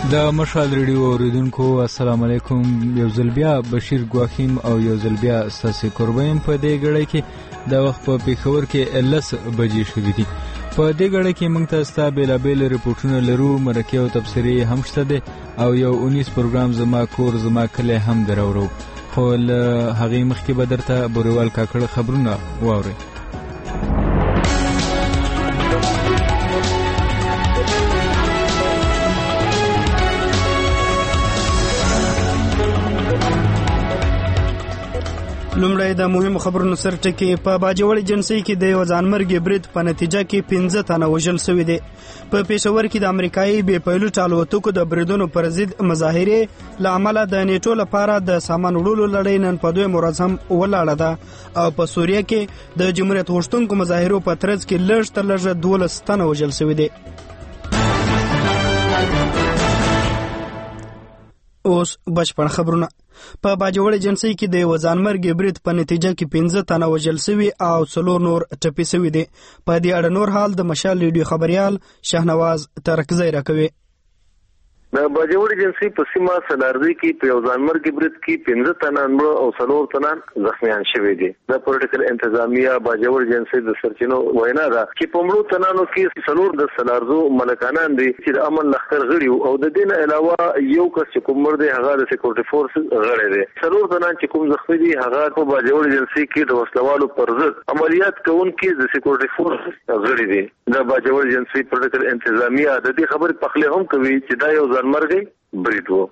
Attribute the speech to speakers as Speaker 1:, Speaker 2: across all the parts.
Speaker 1: د مشال ریډیو اوریدونکو السلام علیکم. یو ځل بیا بشیر ګواخیم او یو ځل بیا ستاسو قربان په دې غړې کې د وخت په پیښور کې 11 بجې شوې دي. په دې غړې کې موږ تاسو ته بیلابیل ریپورتونه لرو، مرکه او تبصرې هم شته دي او یو 19 پروګرام زما کور زما کله هم درورو. خو له هغه مخکې به درته بوریوال کاکړ خبرونه واوري.
Speaker 2: لومړی د مهمو خبرونو سر ټکی. په باجوړ جنسي کې د یو ځانمرګي برید په نتیجه کې 15 تنه وژل شوي دي. په پېښور کې د امریکایي بې پیلوټ الوتکو د بریدونو پر ضد مظاهرې له امله د نیټو لپاره د سامان وړلو لړۍ نن په 2 ورځ هم ولاړه ده او په سوریه کې د جمهوریت غوښتونکو مظاهرو په ترڅ کې لږ تر لږه 12 تنه وژل شوي دي. اوس بشپړ خبرونه. په باجوړ جنسي کې د یو ځانمرګي برید په نتیجه کې 15 تنه وژل شوي او 4 نور ټپي شوي دي. په دې اړه نور حال د مشال ریډیو خبريال شهنواز ترکزی راکوي.
Speaker 3: د باجوړ جنسي په سیمه سلارزي کې په یو ځانمرګي برید کې 15 تنه مړه او 4 تنه زخمیان شوي دي. د پولیټیکل انتظامیه باجوړ جنسي د سرچینو وینا ده چې په مړو تنانو کې 4 د سلارزو ملکانان دي چې د امن لښکر غړي او د دین علاوه یو کس چې کوم مړ دی هغه د سکیورټي فورس غړي دي. 4 تنان چې کوم زخمی دي هغه په باجوړ جنسي کې د وسلوالو پر ضد عملیات کوونکي د سکیورټي فورس غړي دي. د باجوړ جنسي پولیټیکل انتظامیه د دې خبرې پخله هم کوي چې دا یو مرګي برید وو.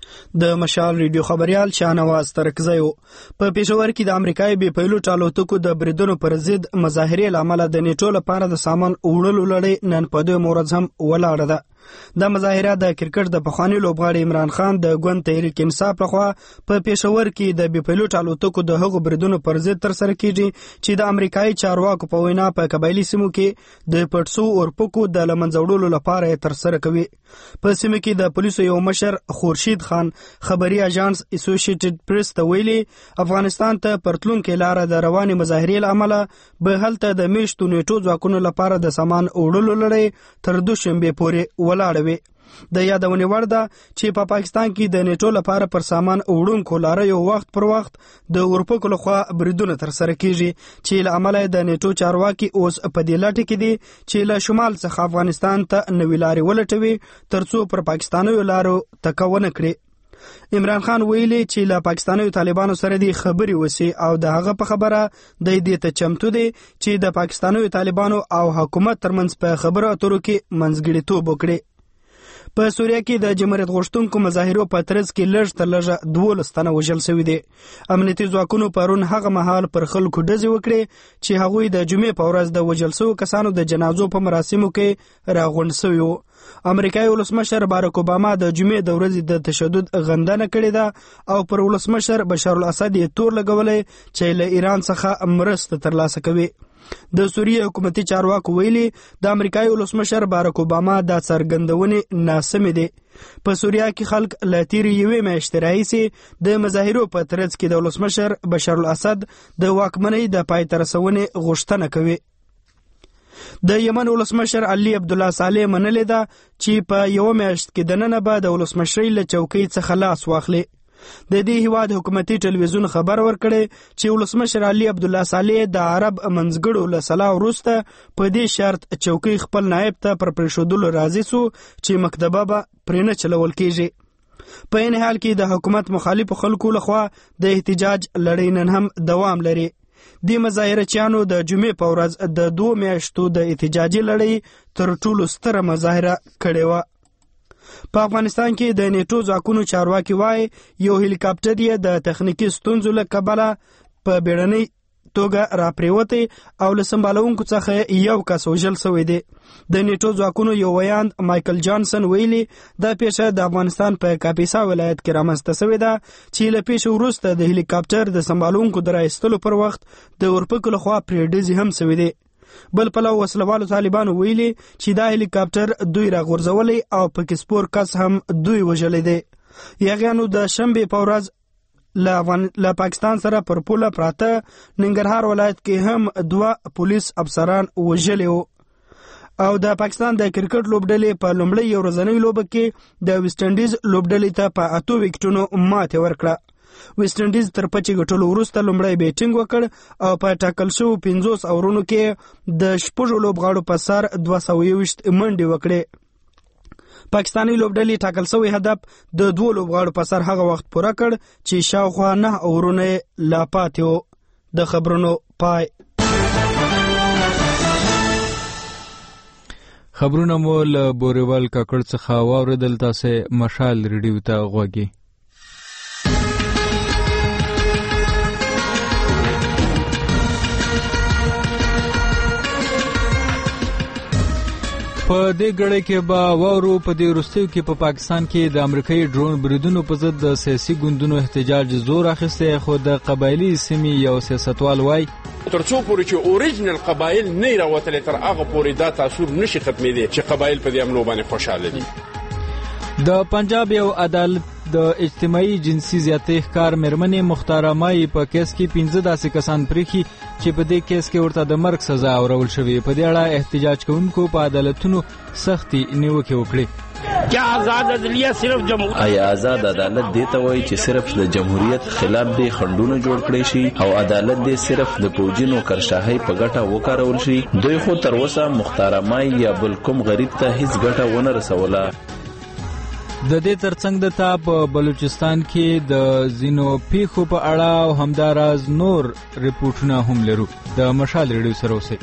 Speaker 2: د مشال ریډیو خبريال شهنواز ترکزی په پېښور کې د امریکایي بې پیلوټ الوتکو د بریدونو پر ضد مظاهرې لامل د نیټو لپاره د سامان وړلو لړۍ نن په 2 ورځ هم ولاړه ده. د مظاهره د کرکټ د پخوانی لوبغاړي عمران خان د ګوند تحریک انصاف لخوا په پېښور کې د بې پیلوټ الوتکو د هغو بریدونو پر ضد تر سره کیږي چې د امریکایي چارواکو په وینا په قبایلی سیمو کې د پټسو اورپکو د لمنځوړلو لپاره تر سره کوي. په سیمه کې د پولیسو یو مشر خورشید خان خبري اژانس اسوسییټډ پریس ته ویلي افغانستان ته پرتلونکې لار د رواني مظاهرې لامل به هلته د میشتو نیټو ځواکونو لپاره د سامان وړلو لړۍ تر دوشنبه پورې ولاړوي. د یادونې وړ ده چې په پاکستان کې د نیټو لپاره پر سامان وړونکو لاره یو وخت پر وخت د اورپکو لخوا بریدونه تر سره کیږي چې له امله د نیټو چارواکي اوس په دې لټه کې دي چې له شمال څخه افغانستان ته نوې لارې ولټوي ترڅو پر پاکستانیو لارو تکونه کړي. عمران خان ویلي چې له پاکستانیو طالبانو سره دی خبري وسی او د هغه په خبره د دې ته چمتو دي چې د پاکستانیو طالبانو او حکومت ترمنځ په خبرو اترو کې منځګړیتوب وکړي. په سوریه کې د جمهوریت غوښتونکو مظاهرو په ترڅ کې لږ تر لږه 12 تنه وژل شوي دي. امنیتي ځواکونو پرون هغه مهال پر خلکو ډزې وکړې چې هغوی د جمعې په ورځ د وژل شوو کسانو د جنازو په مراسمو کې راغونډ شوي وو. امریکایي ولسمشر باراک اوباما د جمعې د ورځې د تشدد غندنه کړې ده او پر ولسمشر بشار الاسد یې تور لګولې چې له ایران څخه مرسته ترلاسه کوي. د سوریه حکومتي چارواکو ویلي د امریکایي ولسمشر باراک اوباما د څرګندونې ناسمې دي. په سوریه کې خلک له تیرې یوې میاشتې راهیسې د مظاهرو په ترڅ کې د ولسمشر بشار الاسد د واکمنۍ د پای ته رسونې غوښتنه کوي. د یمن ولسمشر علي عبدالله صالح منلې ده چې په یو میاشت کې دننه به د ولسمشرۍ له چوکۍ څخه لاس واخلي. د دې هیواد حکومتي ټلویزیون خبر ورکړی چې ولسمشر علي عبدالله صالح د عرب منځګړو له سلا وروسته په دې شرط چوکۍ خپل نائب ته پر پرېښودلو راضي سو چې مکتبه به پرې نه چلول کېږي. په این حال کې د حکومت مخالفو خلکو لخوا د احتجاج لړۍ نن هم دوام لري. د مظاهرچیانو د جمعې په ورځ د 2 میاشتو د احتجاجي لړۍ تر ټولو ستره مظاهره کړې وه. په افغانستان کې د نیټو ځواکونو چارواکي وایي یو هلیکاپټر یې د تخنیکي ستونزو له کبله په بیړنۍ توګه راپریوتی او له سمبالونکو څخه یو کس وژل شوی دی. د نیټو ځواکونو یو ویاند مایکل جانسن ویلي دا پیښه د افغانستان په کاپیسا ولایت کې رامنځته شوې ده چې له پیښې وروسته د هلیکاپټر د سمبالونکو د راایستلو پر وخت د اورپکو لخوا پرې ډزې هم شوې دي. بل پلو وسلوالو طالبانو ویلي چې دا هلیکاپټر دوی راغورځولی او پکې سپور کس هم دوی وژلی دی. یاغیانو د شنبې په ورځ له پاکستان سره پر پوله پراته ننګرهار ولایت کې هم 2 پولیس افسران وژلي وو. او د پاکستان د کرکټ لوبډلې په لومړۍ یو ورځنۍ لوبه کې د ویسټ انډیز لوبډلې ته په 8 وکټونو ماتې ورکړه. ویسټ انډیز تر پچې ګټلو وروسته لومړی بیټینګ وکړ او په ټاکل شوو 50 اورونو کې د 6 لوبغاړو په سر 220 منډې وکړې. پاکستاني لوبډلې ټاکل شوی هدف د 2 لوبغاړو په سر هغه وخت پوره کړ چې شاوخوا 9 اورونه لا پاتې وو. د خبرونو پای.
Speaker 1: خبرونه مو له بوريوال کاکړ څخه واوریدل. تاسو مشال ریډیو ته غوږی. په دې غړې کې به واورو په دې وروستیو کې په پاکستان کې د امریکایي ډرون بریدونو په ضد د سیاسي ګوندونو احتجاج زور اخیسته، خو د قبایلی سیمې یو سیاستوال وای
Speaker 4: ترڅو پورې چې اوریجنل قبایل نه راوتلې تر هغه پورې دا تاثیر نشي ختمېدی چې قبایل په دې عملو باندې خوشاله دي.
Speaker 1: د پنجاب یو عدالت د اجتماعي جنسي زیاتې ښکار مېرمنې مختاره مای په کیس کې 15 داسې کسان پریخي چې په دې کیس کې ورته د مرګ سزا اورول شوې. په دې اړه احتجاج کوونکو په عدالتونو سختي نیوکې وکړې.
Speaker 5: آیا آزاد عدالت دی ته وایي چې صرف د جمهوریت خلاف دی خندونه جوړ کړي شي او عدالت دی صرف د پوجینو کرشاهي په ګټه وکارول شي؟ دوی خو تر اوسه مختاره مای یا بل کوم غریب ته هیڅ ګټه ونه رسوله.
Speaker 1: د دې ترڅنګ د تا په بلوچستان کې د زینو پیښو په اړه او همداراز نور ریپورتونه هم لرو. د مشال ریډیو سره اوسئ.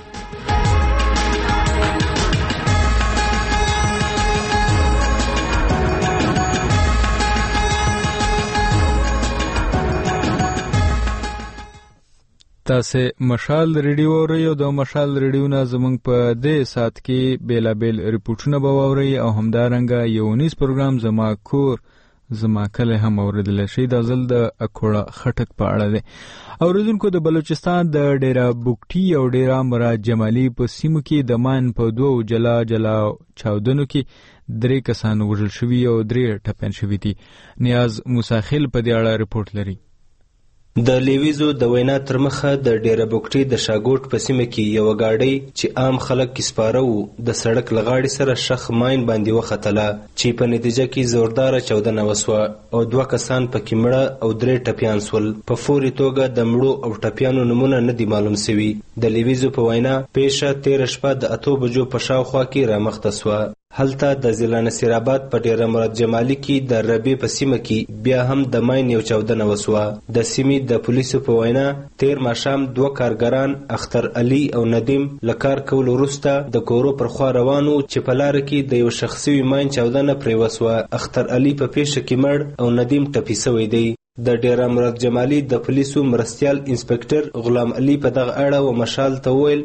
Speaker 1: تاسو مشال ریډیو اورئ او د مشال ریډیو نه زموږ په دې سات کې بیلابیل ریپورتونه به واورئ او همدارنګه یو نیس پروګرام زما کور زما کله هم اوریدل شي. د ځل د اکوړه خټک په اړه دی. اوریدونکو د بلوچستان د ډیرا بوکټي او ډیرا مراد جمالي په سیمو کې د مان په 2 جلا چاودنو کې 3 کسان وژل شوي او 3 ټپيان شوي دي. نیاز موساخیل په دې اړه ریپورت لري.
Speaker 6: د لیویزو د وینا تر مخه د ډیره بوکټي د شاګوټ په سیمه کې یو غاډي چې عام خلک کې سپاره وو د سړک لغاړي سره شخ ماین باندې وختله چې په نتیجه کې زوردار چاودنه وسوه او 2 کسان پکې مړه او 3 ټپيان سول. په فوري توګه د مړو او ټپيانو نمونه نه دي معلوم شوي. د لیویزو په وینا پیښه 13 شپه د 8 بجو په شاوخوا کې رامخته سوه. هلته د ضلع نصیر آباد په ډیره مراد جمالي کې د ربی په سیمه کې بیا هم د ماین یو چاودنه وسوه. د سیمې د پولیسو په وینا 13 ماښام 2 کارګران اختر علي او ندیم لکار کول وروسته د کورو پر خوا روانو چې په لار کې د یو شخصي ماین چاودنه پرې وسوه. اختر علي په پیښه کې مړ او ندیم ټپي شوی دی. د ډیره مراد جمالي د پولیسو مرستیال انسپکټر غلام علي په دغه اړه و مشال ته ویل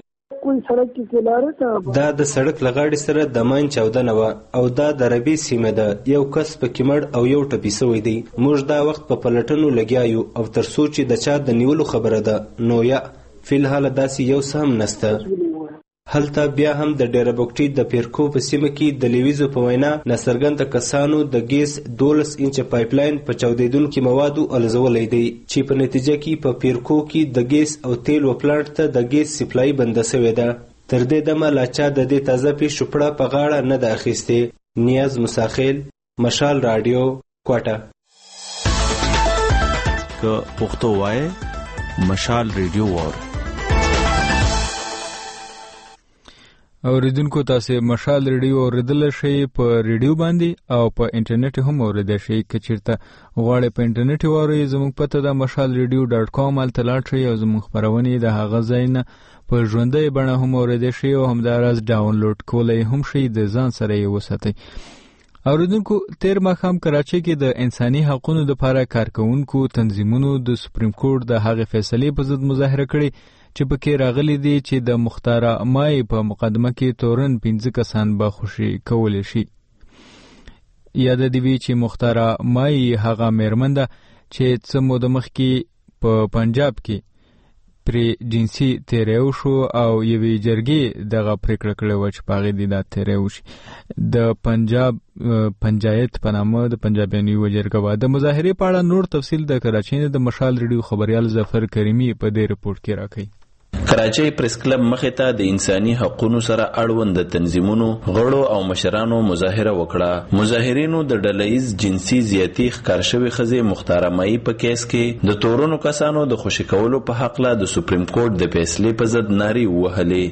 Speaker 6: دا د سړک لغاړي سره د ماین چاودنه و او دا د ربی سیمه ده. یو کس پکې مړ او یو ټپي شوی دی. موږ دا وخت په پلټنو لګیا یو او تر څو چې د چا د نیولو خبره ده نو یا فلحال داسې یو سم نسته. هلته بیا هم د ډیره بوکټي د پیرکو په سیمه کې د لیویزو په وینا ناڅرګند کسانو د ګیس 12 انچه پایپ لاین په چاودیدونکو موادو الزولې دی چې په نتیجه کې په پیرکو کې د ګیس او تیل و پلانټ ته د ګیس سپلای بند شوې ده. تر دې دمه لا چا د دې تازه پیښو پړه په غاړه نه ده اخیسته. نیاز مساخیل، مشال رادیو، کوټه.
Speaker 5: که پښتو وای مشال ریډیو وور.
Speaker 1: اوریدونکو تاسو مشال ریډیو اوریدل شي په ریډیو باندې او په انټرنیټ هم اوریدل شي. کچیرته غواړئ په انټرنیټ وورئ زموږ پته د mashalradio.com التلاړ شي او زموږ خبرونه د هغه ځای نه په ژوندۍ بڼه هم اوریدل شي او همداراز ډاونلوډ کولای هم شي. د ځان سره یې وساتئ. اوریدونکو تیر ماښام کراچۍ کې د انساني حقوقو لپاره کارکونکو تنظیمونو د سپریم کورټ د هغې فیصلې په ضد مظاهره کړې چې پکې راغلي دي چې د مختاره مای په مقدمه کې تورن 15 کسان به خوشي کولی شي. یاد دی وی چې مختاره مای هغه مېرمن ده چې څه موده مخکې په پنجاب کې پرې جنسي تیریو شو او یوې جرګې دغه پریکړه کړې وه چې په هغې دې دا تیریو شي. د پنجاب پنجایت په نامه د پنجابیانو یوه جرګه وه. د مظاهرې په اړه نور تفصیل د کراچۍ نه د مشال ریډیو خبریال ظفر کریمي په دې رپورټ کې راکوي.
Speaker 5: کراچۍ پریس کلب مخې ته د انساني حقوقو سره اړوند تنظیمونو غړو او مشرانو مظاهره وکړه. مظاهرینو د ډلهییز جنسي زیاتی ښکار شوې ښځې مختاره مائی په کیس کې د تورنو کسانو د خوشي کولو په حق له د سپریم کورټ د فیصلې په ضد نارې ووهلې.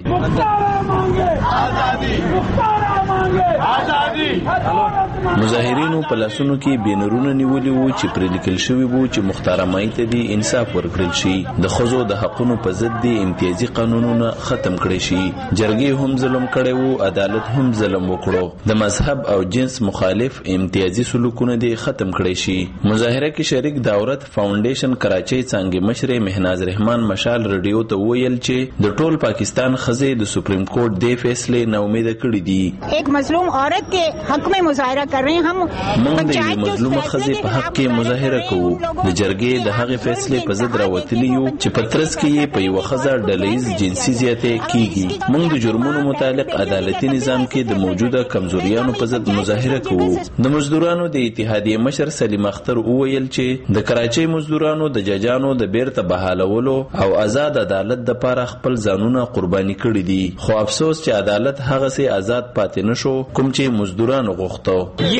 Speaker 5: مظاهرینو په لاسونو کې بینرونه نیولي وو چې پرې لیکل شوي وو چې مختاره مائی ته دې انصاف ورکړل شي، د ښځو د حقونو په ضد دې امتیازي قانونونه ختم کړي شي. جرګې هم ظلم کړی وو، عدالت هم ظلم وکړو، د مذهب او جنس مخالف امتیازي سلوکونه دې ختم کړي شي. مظاهره کې شریک د عورت فاونډیشن کراچۍ څانګې مشر مهناز رحمان مشال رادیو ته ویل چې د ټول پاکستان ښځې د سپریم کورټ دې فیصلې نا امیده کړي دي.
Speaker 7: ایک مظلوم عورت کے حق میں مظاہرہ کر رہے ہیں. ہم
Speaker 5: موږ د مظلومه ښځې په حق کې مظاهره کوو. د جرګې د هغې فیصلې په ضد راوتلي یو چې په ترڅ کې یې په یوه ښځه ډلهییز جنسي زیاتې کیږي. موږ د جرمونو متعلق عدالتي نظام کې د موجوده کمزوریانو په ضد مظاهره کوو. د مزدورانو د اتحادیې مشر سلیم اختر وویل چې د کراچۍ مزدورانو د ججانو د بیرته بحالولو او آزاد عدالت دپاره خپل ځانونه قرباني کړي دي، خو افسوس چې عدالت هغسې آزاد پاتې نشو کوم چې مزدورانو غوښتو.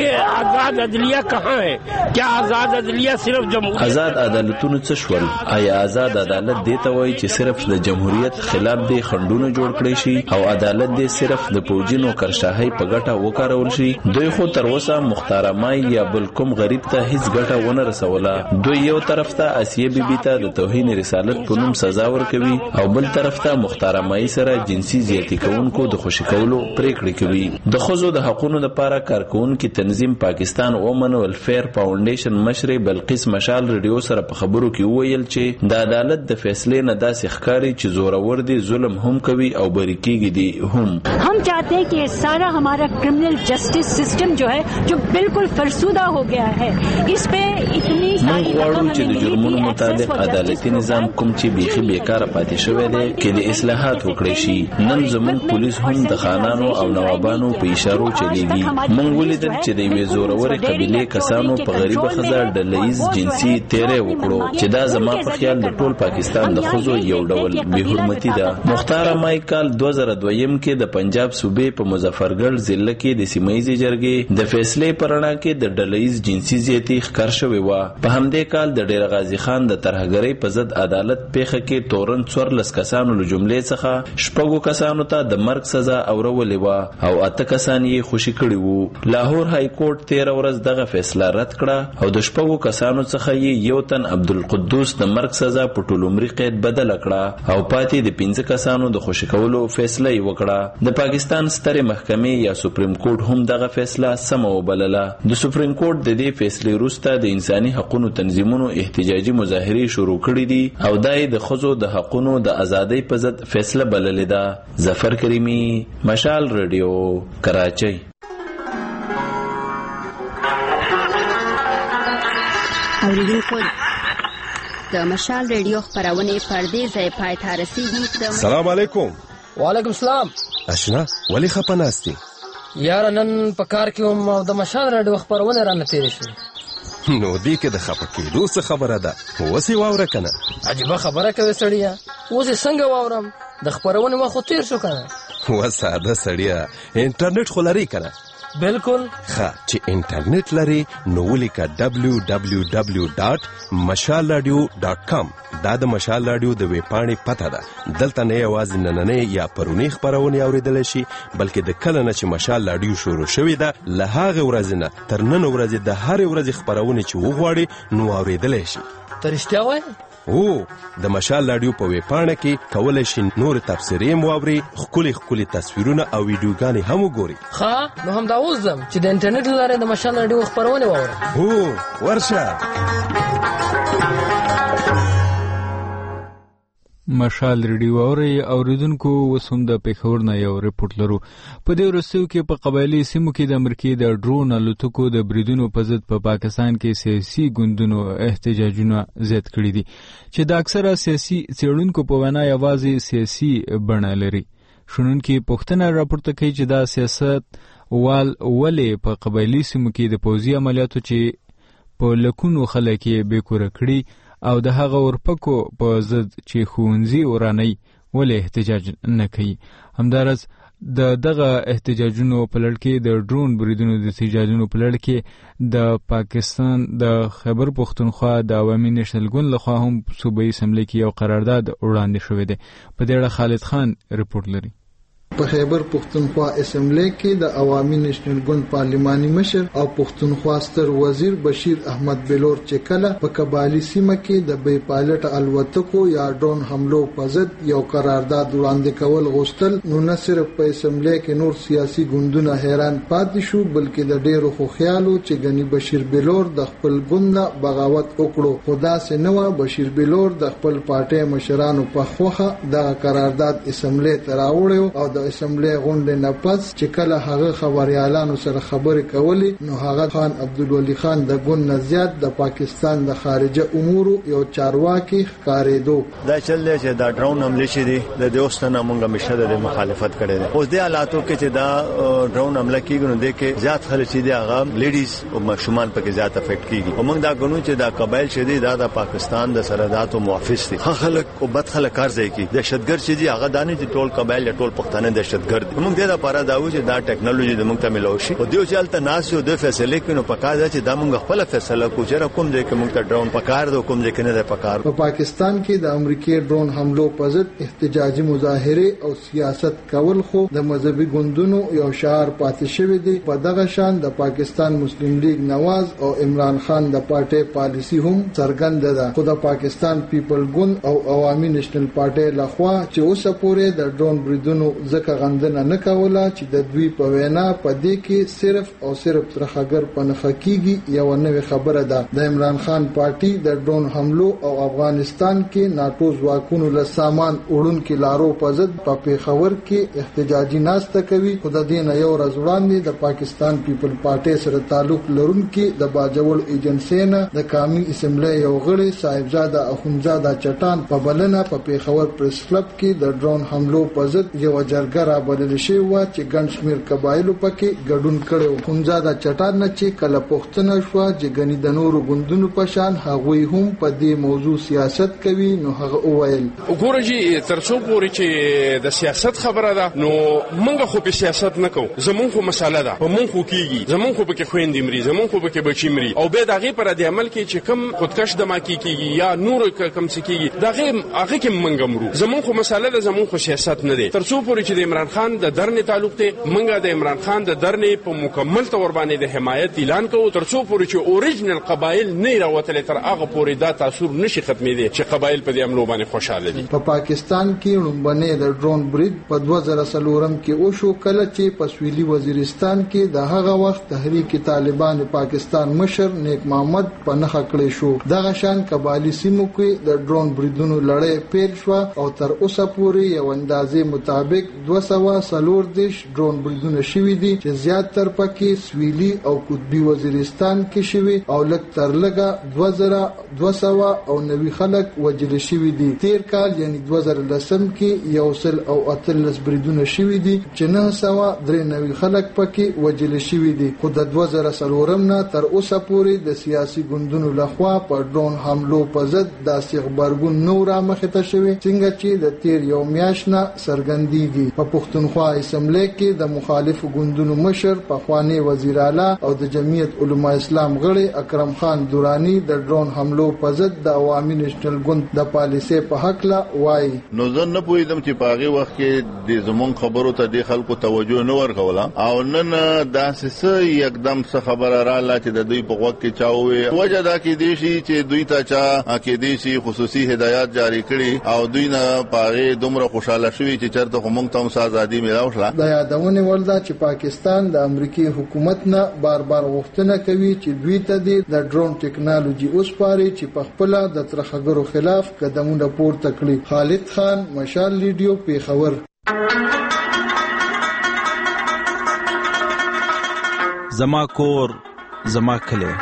Speaker 8: آزاد عدلیہ کہاں ہے؟ کیا آزاد عدلیہ صرف جمهوریت؟
Speaker 5: آزاد عدالتونو څه شول؟ آیا آزاد عدالت دې ته وایي چې صرف د جمهوریت خلاف دې خنډونه جوړ کړي شي او عدالت دې صرف د پوجي نوکرشاهۍ په ګټه وکارول شي؟ دوی خو تر اوسه مختاره مائی یا بل کوم غریب ته هیڅ ګټه ونه رسوله. دوی یو طرف ته آسیه بیبي ته د توهین رسالت په نوم سزا ورکوي او بل طرف ته مختاره مائی سره جنسي زیاتی کوونکو د خوشي کولو پریکړې کوي. د ښځو د حقونو لپاره کارکوونکي تنظیم پاکستان وومن ویلفیر فاونډیشن مشر بلقیس مشال رادیو سره په خبرو کې وویل چې د عدالت د فیصلې نه داسې ښکاري چې زورور دي ظلم هم کوي او بری کېږي دي هم.
Speaker 9: हम चाहते हैं कि सारा हमारा क्रिमिनल जस्टिस सिस्टम जो है जो बिल्कुल फरसुदा हो गया है, इस पे इतनी
Speaker 5: موږ غواړو چې د جرمونو مطابق عدالتي نظام کوم چې بیخي بیکاره پاتې شوی دی کې د اصلاحات وکړي شي. نن زموږ پولیس هم د خانانو او نوابانو په اشارو چلیږي. موږ ولیدل چې د یوې زورورې قبیلې کسانو په غریبه ښځه ډلهییز جنسي تیری وکړو چې دا زما په خیال د ټول پاکستان د ښځو یو ډول بې حرمتي ده. مختاره مائی کال 2002 کې د پنجاب صوبې په مظفرګړ ضلع کې د سیمه ییزې جرګې د فیصلې په رڼا کې د ډلهییز جنسي زیاتي ښکار شوې وه. په همدې کال د ډیر غازي خان د ترهګرۍ په ضد عدالت پیښه کې تورن 14 کسانو له جملې څخه 6 کسانو ته د مرګ سزا اورولې وه او 8 کسان یې خوشي کړي وو. لاهور های کورټ 13 ورځ دغه فیصله رد کړه او د 6 کسانو څخه یې یو تن عبدالقدوس د مرګ سزا په ټول عمري قید بدل کړه او پاتې د 15 کسانو د خوشي کولو فیصله یې وکړه. د پاکستان سترې محکمې یا سپریم کورټ هم دغه فیصله سمه وبلله. د سپریم کورټ د دې فیصلې وروسته د انساني حقوقو تنظیمونو احتجاجي مظاهرې شروع کړې دي او دای د ښځو د حقوقو د ازادۍ په ضد فیصله بللې ده. ظفر کریمی، مشال رادیو، کراچۍ.
Speaker 10: اوریدونکو د مشال رادیو خبرونه پردې ځای پای ته رسیدي.
Speaker 11: سلام علیکم.
Speaker 12: وعلیکم السلام.
Speaker 11: اشنا ولی خپناستی؟
Speaker 12: یار نن په کار کې هم د مشال رادیو خبرونه رانه تیر شو.
Speaker 11: نو دې کې د خپکېدو څه خبره ده؟ وسی واوره کنه.
Speaker 12: عجیبه خبره کوي سړیا. وسی څنګه واورم؟ د خبرونه ما خو تیر شو کنه.
Speaker 11: وساده سړیا، انټرنیټ خو لري کنه؟
Speaker 12: بالکل.
Speaker 11: ښه چې انټرنیټ لري نو ولیکه www.mashalradio.com. دا د مشال رادیو د ویب پاڼې پته ده. دلته نه یوازې نننۍ یا پرونی خبرونه اوریدلی شي بلکې د کله نه چې مشال رادیو شروع شوې ده له هغې ورځې نه تر نن ورځې د هرې ورځې خبرونه چې وغواړي نو اوریدلی شي.
Speaker 12: ته رښتیا وایې؟
Speaker 11: او د مشال رادیو په ویب پاڼه کې کولی شي نور تفسیرې هم واوري، ښکلي تصویرونه او ویډیوګانې هم وګوري.
Speaker 12: ښه نو همدا اوس ځم چې د انټرنیټ له لارې د مشال رادیو خبرونه واورم.
Speaker 11: هو ورشه.
Speaker 1: مشال رادیو اوریدونکو وسوم د پیښور نه یو ریپورت لرو. په دې وروستیو کې په قبایلي سیمو کې د امریکای د ډرون الوتکو د بریدونو په ضد په پاکستان کې سیاسي ګوندونو احتجاجونه زیات کړي دي چې د اکثره سیاسي څېړونکو په وینا یوازې سیاسي بڼه لري. شنونکي پوښتنه راپورته کوي چې دا سیاست ولې په قبایلي سیمو کې د پوځي عملیاتو چې په لکونو خلک یې بې کوره کړي او د هغه ورپکو په ضد چې ښوونځي ورانوي ولې احتجاج نه کوي. همدارس دغه احتجاجونو په لړ کې د ډرون بریدونو د احتجاجونو په لړ کې د پاکستان د خیبر پختونخوا د عوامي نېشنل ګوند لخوا هم صوبایي اسمبلی کې یو قرارداد وړاندې شوی دی. په دې اړه خالد خان رپورټ لري.
Speaker 13: په خیبر پختونخوا اسمبلی کې د عوامي نېشنل ګوند پارلماني مشر او پختونخوا ستر وزیر بشیر احمد بلور چې کله په قبایلی سیمه کې د بې پایلټ الوتکو یا ډرون حملو په ضد یو قرارداد وړاندې کول غوښتل، نو نه صرف په اسمبلی کې نور سیاسي ګوندونه حیران پاتې شو، بلکې د ډېرو خو خیالو چې ګنی بشیر بلور د خپل ګوند نه بغاوت وکړو. خو داسې نه وه. بشیر بلور د خپل پارټۍ مشرانو په خوښه دغه قرارداد اسمبلی ته راوړی او د اسمبلی غونډې نه پس چې کله هغه خبريالانو سره خبرې کولې، نو هغه خان عبدالولي خان د ګوند نه زیات د پاکستان د خارجه امورو یو چارواکي ښکارېدو.
Speaker 14: دا چل دی چې دا ډرون حملې چې دي د دوستانه مونږه مشه د مخالفت کړي دي. اوس د حالاتو کې چې دا ډرون حمله کیږي نو د کې زیات خلک چې دي هغه لیډیز او ماشومان پکې زیات افیکټ کیږي. او موږ دا غنو چې دا قبایل چې دي دا د پاکستان د سرحداتو محافظ دي. خلک او بد خلک کارځي کی دهشتګرد چې دي هغه دانه چې ټول قبایل ټول پښتانه دهشتګرد. موږ د لپاره دا و چې دا ټیکنالوژي د موږ ته ملو شي او دیو چلته ناس یو د فیصله کینو پکاره چې دا موږ خپل فیصله کو چې کوم ځای کې موږ ته ډرون پکار دو کوم ځای کې نه پکار.
Speaker 13: په پاکستان کې د امریکای ډرون حملو په ضد احتجاجي مظاهره او سیاست کول خو د مذهبي ګوندونو یو شعار پاتې شوی دی. په دغه شان د پاکستان مسلم لیگ نواز او عمران خان د پارټي پالیسی هم څرګنده ده. خو د پاکستان پیپل ګوند او عوامي نېشنل پارټي لخوا چې اوسه پورې د ډرون بریدونو ځکه غندنه نه کوله چې د دوی په وینا په دې کې صرف او صرف ترخګر پنخه کیږي یو نوې خبره ده. د عمران خان پارټي د ډرون حملو او افغانستان کې ناتو ځواکونو له سامان وړونکو لارو په ضد په پیښور کې احتجاجي ناسته کوي. خو د دې نه یو ورځ وړاندې د پاکستان پیپل پارټي سره تعلق لرونکي د باجوړ ایجنسی نه د قومي اسمبلی یو غړي صاحبزاده اخونزاده چټان په بلنه په پیښور پریس کلب کې د ډرون حملو په ضد یو جرګه را بلل شوی و چې ګڼ شمېر قبایلو پکې ګډون کړي. اخونزاده چټان نه چې کله پوښتنه شوه چې ګنې د نورو ګوندونو په شان هغوی هم په دې موضوع سیاست کوي، نو هغه وویل
Speaker 4: وګوره چې تر څو پورې چې د سیاست خبره ده نو موږ خو په سیاست نه کوو. زمونږ خو مساله ده په موږ خو کیږي، زمونږ خو پکې خويندې مري، زمونږ خو پکې بچي مري او به دغه پر د عمل کې چې کم خودکش دماکي کیږي یا نور کم څه کیږي دغه هغه کې موږ مرو. زمونږ خو مساله ده، زمونږ خو سیاست نه ده. تر څو پورې چې د عمران خان د درنې تعلق ته موږ د عمران خان د درنې په مکمل تور باندې د حمایت اعلان کوو. تر څو پورې چې اوریجنل قبایل نه راوتل تر هغه پورې دا تاثیر نشي ختمېدی چې قبایل په دې عملو باندې خوشاله دي.
Speaker 13: په پاکستان کې لومبنه د ډرون برید په 2003 کې وشو کله چې په سویلي وزیرستان کې د هغه وخت تحریک طالبان پاکستان مشر نیک محمد په نخښه کړی شو. دغه شان قبایلی سیمو کې د ډرون بریدونو لړۍ پیل شو او تر اوسه پورې یو اندازې مطابق 240 ډرون بریدونه شوي دي چې زیاتره پکې سویلي او قطبي وزیرستان کې شوي او لږ تر لږه 2290 خلک وژل شوي دي. تیر کال یعنی 2010 کې 138 بریدونه شوي دي چې 993 خلک پکې وژل شوي دي. خو د 2004 نه تر اوسه پورې د سیاسي ګوندونو لخوا په ډرون حملو په ضد داسې خبرګون نو را مخې ته شوی څنګه چې د تیر یو میاشت نه څرګندېږي. په پښتونخوا اسمبلی کې د مخالفو ګوندونو مشر پخوانی وزیر اعلی او د جمعیت علماء اسلام غړي اکرم خان دورانی د ډرون حملو په ضد د عوامي نېشنل ګوند د پالیسۍ په حق لا وایي.
Speaker 15: نو زه نه پوهیدم چې په هغه وخت کې د زمون خبرو ته د خلکو توجه نه ورغوله او نن داسې یکدم څه خبره رااله چې د دوی په وخت کې چاوي وجه دا کې دي چې دوی ته چا کې دي چې خصوصي هدایت جاری کړي او دوی نه پاره دومره خوشاله شوي چې چرته هم ته ازادي میراو شله.
Speaker 13: د یادونه ولدا چې پاکستان د امریکای حکومت نه بار بار غوښتنه کوي چې دوی ته د ډرون ټیکنالوژي اوسپاري چې په خپل د ترخګرو خلاف قدمونه پورته کړي. خالد خان، مشال ریډیو، پیښور.
Speaker 16: زما کور زما کلی.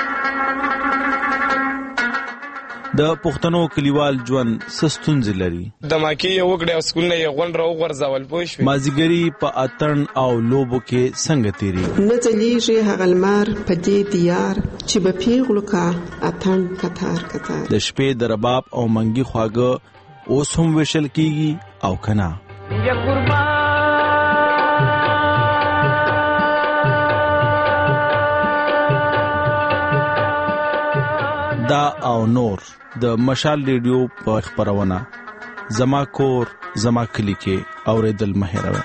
Speaker 16: د پښتنو کلیوال ژوند سستونځ لري.
Speaker 17: د ماکي یو وګړي اسکول نه یو غون راو غرزول پوښ
Speaker 16: مازیګری په اتن او لوبو کې څنګه تیری
Speaker 18: نه چلیږي هغلمار په دې دیار چې په پیغلو کا اتن کتار
Speaker 16: د شپې د رباب او منګي خواګه اوس هم ویشل کیږي او کنا. دا او نور د مشال ریډیو په خبرونه زما کور زما کلی کې اوریدل مهیروي.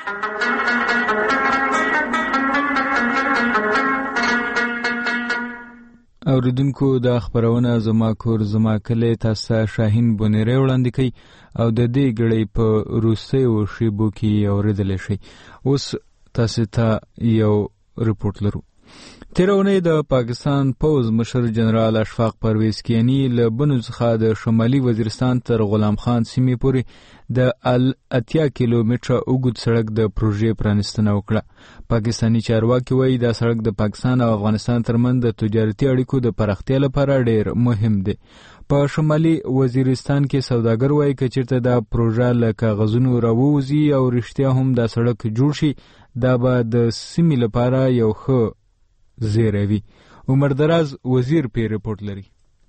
Speaker 1: اوریدونکو دا خبرونه زما کور زما کلی تاسو شاهین بونیری وړاندې کوي او د دې غړي په روسي او شیبو کې اوریدل شي. اوس تاسو ته یو رپورت لرو. تیرونه د پاکستان پوز مشر جنرال اشفاق پرویز کیانی له بنو څخه د شمالي وزیرستان تر غلام خان سیمې پورې د 80 کیلومتره اوږد سړک د پروژې پرانستنه وکړه. پاکستاني چارواکي وایي دا سړک د پاکستان او افغانستان ترمنځ د تجارتي اړیکو د پراختیا لپاره ډېر مهم دی. په شمالي وزیرستان کې سوداګر وایي که چېرته دا پروژه له کاغذونو راووځي او رښتیا هم دا سړک جوړ شي دا به د سیمې لپاره یو ښه زیروي. عمر دراز وزیر پی رپورت لري.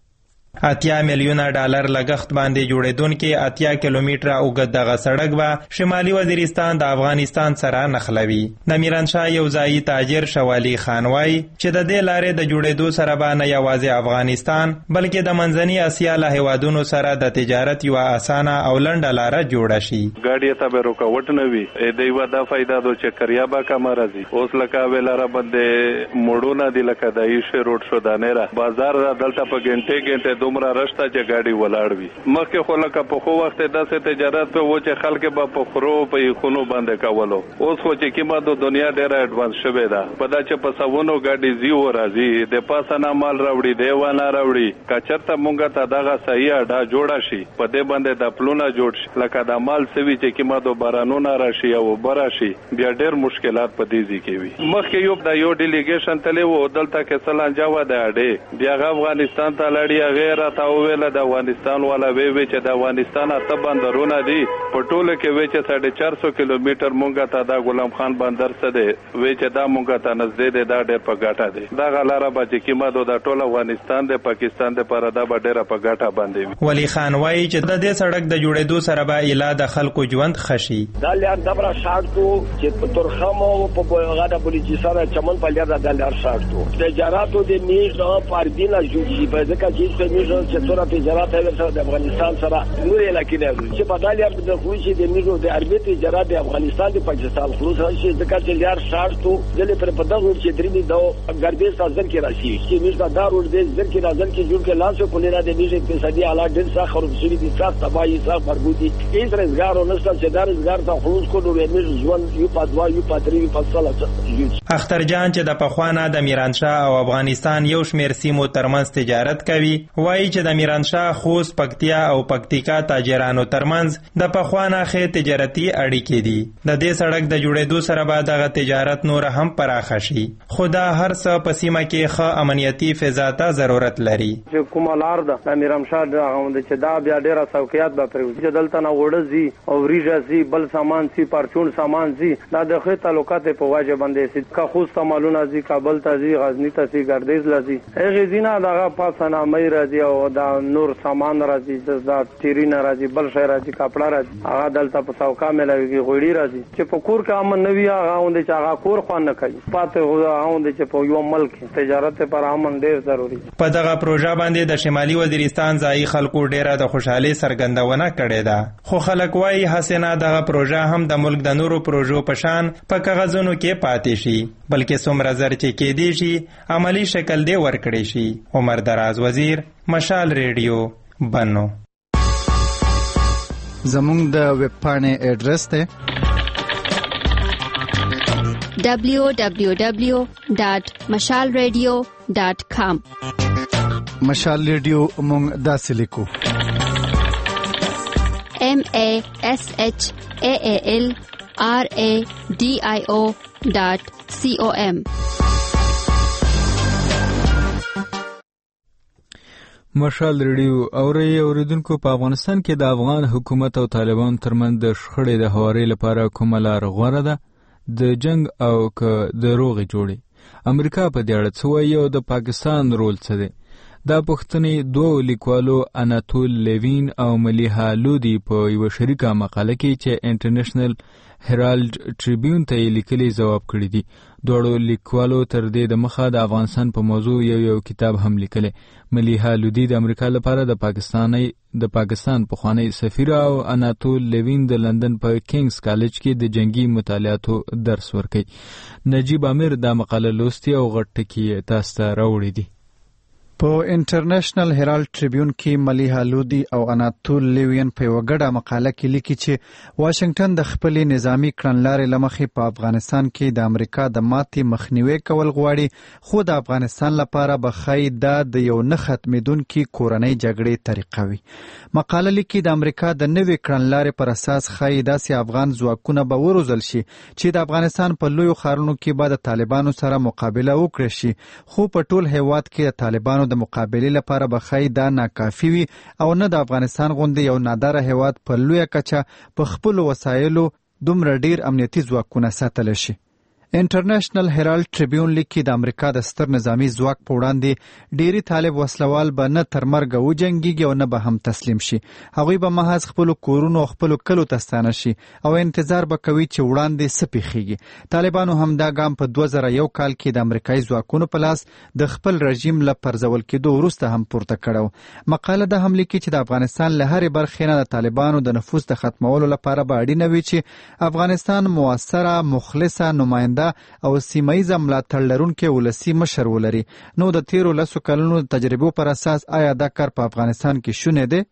Speaker 19: 80 میلیونه ډالر لګښت باندې جوړیدونکې 80 کیلومتره اوږد دغه سړک به شمالي وزیرستان د افغانستان سره نښلوي. د میرانشاه یو ځایي تاجر شوالی خان وایي چې د دې لارې د جوړېدو سره به نه یوازې افغانستان بلکې د منځني اسیا له هیوادونو سره د تجارت یوه اسانه او لنډه لاره جوړه شي.
Speaker 20: ګاډي ته به رکاوټ نه وي. د یوه دا فایده ده چې کریابا کم راځي. اوس لکه ویلاره باندې موړونه دي لکه د ایشه روډ شو دانیرا بازار دلته په ګنټه دومره رشته چې ګاډي ولاړ وي. مخکې خو لکه په خو وخت داسې تجارت په و چې خلک به په خرو په خونو باندې کولو. اوس خو چې کیمه د دنیا ډیره اډوانس شوې ده. په دا چې په سوونو ګاډي زیو راځي د پاسه نه مال راوړي دی ونه راوړي. کچرته مونږ ته دغه صحیح اډا جوړه شي په دې باندې د پلونه جوړ شي لکه د مال سوي چې کیمه د بارانونو راشي او براشي بیا ډېر مشکلات په دې ځای کې وي. مخکې یو ډیلیګیشن تللی و دلته کې سلانجاوه د اډې بیا افغانستان ته لاړی غیر تا ویل د افغانستان والا وی چې د افغانستان ته بندرونه دي په ټوله کې وی چې 450 کیلومتر مونږه ته د غلام خان بندر څه دی وی چې دا مونږه ته نږدې دی دا ډېر په ګټه دی. دا غلاره به چې کیمه د ټول افغانستان د پاکستان د پر دا ډېر په ګټه باندې وي.
Speaker 19: ولی خان وایي چې د دې سړک د جوړېدو سره به اله د خلکو ژوند خشي.
Speaker 21: دا لار دبره شاړتو چې په ترخمو په غاډه بلوچستان چمن په لار د لار شاړتو تجارتو د میز او پاردینه جوړي په ځکه چې چې څوره تجارت د افغانستان سره نور علاقې نه چې په دالي د خوشي د میزو د عربي تجارت د افغانستان د پاکستان خلوص شي ځکه چې لار شاړتو دلې پر په دغه چې درې د ګربي سازن کې راشي چې میز دا دارو د ځل کې راځل کې جوړ کې لاسو کولې د میز اقتصادي حالات ډېر ښه خراب شوي دي څه تباہي څه بربودي هیڅ روزګار او نشته چې دا روزګار ته خلوص کولو میز ژوند یو په دوا یو په درې په صله
Speaker 19: اختر جان چې د پخوانه د میرانشاه او افغانستان یو شمېر سیمو ترمنځ تجارت کوي وایي چې د میرانشاه خوست پکتیا او پکتیکا تاجرانو ترمنځ د پخوانه ښې تجارتي اړیکې دي. د دې سړک د جوړېدو سره به دغه تجارت نور هم پراخه شي خو دا هر څه په سیمه کې ښه امنیتي فضا ته ضرورت لري.
Speaker 22: چې کومه لار ده د میرانشاه چې دا بیا ډېره څوکیات به پرې چې دلته نه وړه ځي او وریژه ځي بل سامان ځي پرچون سامان ځي دا د ښې تعلقات په وجه باندې سي که خوست مالونه ځي کابل ته ځي غزني ته ځي ګردیز لځي هغه ځینه دغه پاسنه مې راځي او دا نور سامان راځي دا تیرینه راځي بل شي راځي کپڑا راځي هغه دلته په څوکا ملوي غوړي راځي چې په کور کې امن نوي هغه اوند چې هغه کور خوان نه کوي پاتې اوند چې په یو ملک تجارت پر امن ډیر ضروری.
Speaker 19: په دغه پروژه باندې د شمالي وزیرستان ځای خلکو ډیره د خوشحالي سرګندونه کړې ده خو خلک وايي حسنه دغه پروژه هم د ملک د نورو پروژو په شان په کاغذونو کې پاتې شي بلکې څومره زر چې کې دي شي عملی شکل دی ورکړي شي. عمر دراز وزیر مشال ریډیو بنو.
Speaker 23: زمونږ د ویب پاڼې ایډرس ته
Speaker 10: www.mashalradio.com
Speaker 23: مشال ریډیو مونږ داسې لیکو
Speaker 10: MASHALRADIO.com.
Speaker 1: مشال ریډیو اوریدونکو په افغانستان کې د افغان حکومت او طالبان ترمنځ د شخړې د هواري لپاره کومه لار غوره ده د جنگ او که د روغې جوړې. امریکا په دې اړه څه وایي او د پاکستان رول څه دی؟ دا پوښتنې دوه لیکوالو اناتول لیوین او ملیحه لودي په یو شریکه مقاله کې چې انټرنیشنل هرالد ټریبیون ته لیکلي ځواب کړی دي. دوړو لیکوالو تر دې د مخه د افغانستان په موضوع یو کتاب هم لیکلی. ملیحه لودي د امریکا لپاره د پاکستان پخوانی سفیر او اناتول لیوین د لندن په کینګز کالج کې د جنگي مطالعاتو درس ورکوي. نجیب امیر دا مقاله لوستي او غټ ټکي تاسو ته راوړي دي.
Speaker 23: په انټرنیشنل هرالد ټریبیون کې ملیحه لودي او اناتول لیوین په یو ګډه مقاله کې لیکي چې واشنگټن د خپل نظامی کړنلارې لمخې په افغانستان کې د امریکا د ماتې مخنیوي کول غواړي، خو د افغانستان لپاره به ښایي دا د یو نه ختمېدونکي کورنۍ جګړې طریقه وي. مقاله لیکي د امریکا د نوې کړنلارې پر اساس ښایي داسې افغان ځواکونه به وروزل شي چې د افغانستان په لویو ښارونو کې به د طالبانو سره مقابله وکړي شي، خو په ټول هیواد کې د طالبانو د مقابلې لپاره به ښایي دا ناکافي وي او نه د افغانستان غوندې یو نادره هیواد په لویه کچه په خپلو وسایلو دومره ډیر امنیتي ځواکونه ساتلی شي. انټرنیشنل هرالد ټریبیون لیکي د امریکا د ستر نظامی ځواک په وړاندې ډیری طالب وسلوال به نه تر مرګه وجنګیږي او نه به هم تسلیم شي. هغوی به محض خپلو کورونو او خپلو کلو ته ستانه شي او انتظار به کوي چې وړاندې څه پیښیږي. طالبانو هم دا ګام په 2001 کال کې د امریکایي ځواکونو په لاس د خپل رژیم له پرځول کېدو وروسته هم پورته کړو. مقاله ده هم لیکي چې د افغانستان له هرې برخې نه د طالبانو د نفوذ د ختمولو لپاره به اړینه وي چې افغانستان موثره مخلصه نماینده او سیمایي ملاتړ لرونکي ولسي مشر ولري. نو د تیرو 10 کلونو د تجربو پر اساس آیا دا کار په افغانستان کې شونې دی؟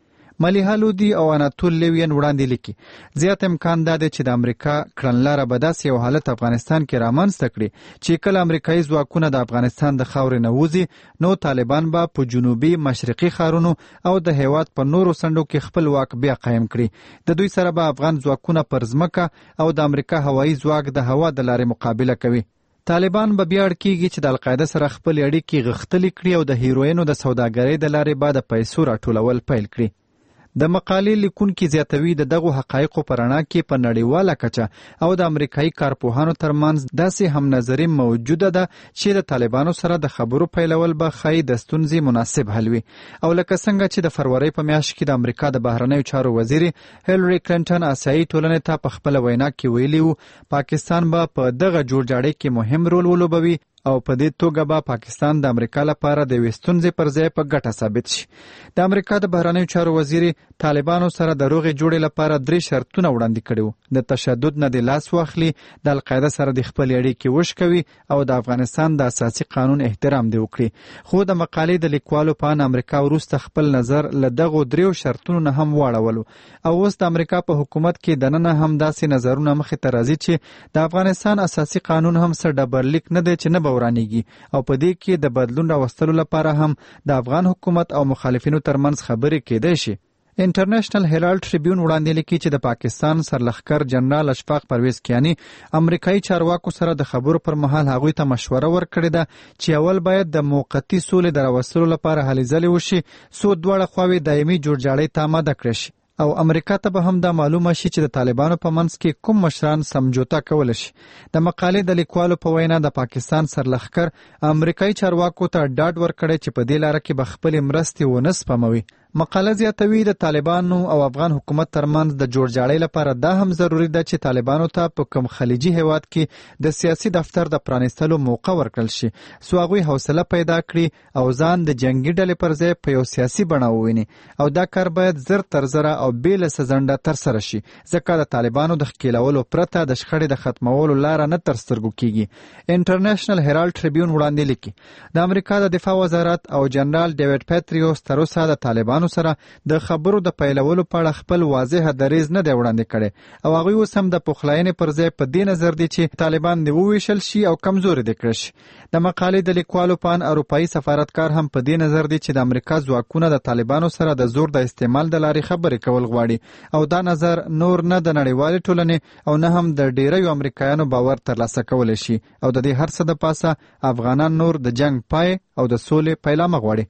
Speaker 23: ملیحه لودي او اناتول لیوین وړاندې لیکي زیات امکان دا دی چې د امریکا کړنلاره به داسې یو حالت افغانستان کې رامنځته کړي چې کله امریکایي ځواکونه د افغانستان د خاورې نه وځي نو طالبان به په جنوبي مشرقي ښارونو او د هیواد په نورو څنډو کې خپل واک بیا قایم کړي. د دوی سره به افغان ځواکونه پر ځمکه او د امریکا هوایي ځواک د هوا د لارې مقابله کوي. طالبان به بیا اړ کېږي چې د القاعده سره خپل اړیکې غښتلې کړي او د هیروینو د سوداګرۍ د لارې به د پیسو راټولول پیل کړي. د مقالې لیکونکي زیاتوي د دغو حقایقو په رڼا کې په نړیواله کچه او د امریکایي کارپوهانو ترمنځ داسې هم نظري موجوده ده چې د طالبانو سره د خبرو پیلول به ښایي د ستونزې مناسب حل وي. او لکه څنګه چې د فروری په میاشت کې د امریکا د بهرنیو چارو وزیر هیلری کلینټن آسیایي ټولنې ته په خپله وینا کې ویلي وو پاکستان به په دغه جوړجاړي کې مهم رول ولوبوي او په دې توګه به پاکستان د امریکا لپاره د یوې ستونزې پر ځای په ګټه ثابت شي. د امریکا د بهرنیو چارو وزیر طالبانو سره د روغې جوړې لپاره 3 شرطونه وړاندې کړي وو. د تشدد نه د لاس واخلي، د القاعده سره د خپل اړیکې وشکوي او د افغانستان د اساسي قانون احترام دی وکړي. خو د مقالې د لیکوالو په ان امریکا وروسته خپل نظر له دغو 3 شرطونو نه هم واړولو او اوس د امریکا په حکومت کې دننه هم داسې نظرونه مخې ته راځي چې د افغانستان اساسي قانون هم څه ډبرلیک نه دی چې نه ورانیږي او په دې کې د بدلون راوستلو لپاره هم د افغان حکومت او مخالفینو ترمنځ خبرې کېدای شي. انټرنیشنل هرالد ټریبیون وړاندې لیکي چې د پاکستان سرلښکر جنرال اشفاق پرویز کیانی امریکایي چارواکو سره د خبرو پر مهال هغوی ته مشوره ورکړې ده چې اول باید د موقتي سولې د راوستلو لپاره هلې ځلې وشي څو دواړه خواوې دایمي جوړجاړی ته آماده کړی شي او امریکا ته به هم دا معلومه شي چې د طالبانو په منځ کې کوم مشران سمجوته کولی شي. د مقالې د لیکوالو په وینا د پاکستان سرلښکر امریکایي چارواکو ته ډاډ ورکړی چې په دې لاره کې به خپلې مرستې ونه سپموي. مقاله زیاتوي د طالبانو او افغان حکومت ترمنځ د جوړجاړۍ لپاره دا هم ضروری ده چې طالبانو ته په کوم خلیجي هیواد کې د سیاسي دفتر د پرانیستلو موقع ورکړل شي څو هغوی حوصله پیدا کړي او ځان د جنگي ډلې پر ځای په یو سیاسي بڼه وویني او دا کار باید زر تر زره او بې له سزنډه ترسره شي ځکه د طالبانو د ښکېلولو پرته د شخړې د ختمولو لاره نه تر سترګو کیږي. انټرنیشنل هرالد ټریبیون وړاندې لیکي د امریکا د دفاع وزارت او جنرال ډیوډ پیټریوس تر اوسه د طالبانو سره د خبرو د پیلولو په اړه خپل واضح دریځ نه دی وړاندې کړی او هغوی اوس هم د پخلاینې پر ځای په دې نظر دي چې طالبان دې وویشل شي او کمزوري دې کړی شي. د مقالې د لیکوالو په ان اروپایي سفارتکار هم په دې نظر دی چې د امریکا ځواکونه د طالبانو سره د زور د استعمال د لارې خبرې کول غواړي او دا نظر نور نه د نړیوالې ټولنې او نه هم د ډیریو امریکایانو باور ترلاسه کولی شي او د دې هر څه د پاسه افغانان نور د جنگ پای او د سولې پیلامه غواړي.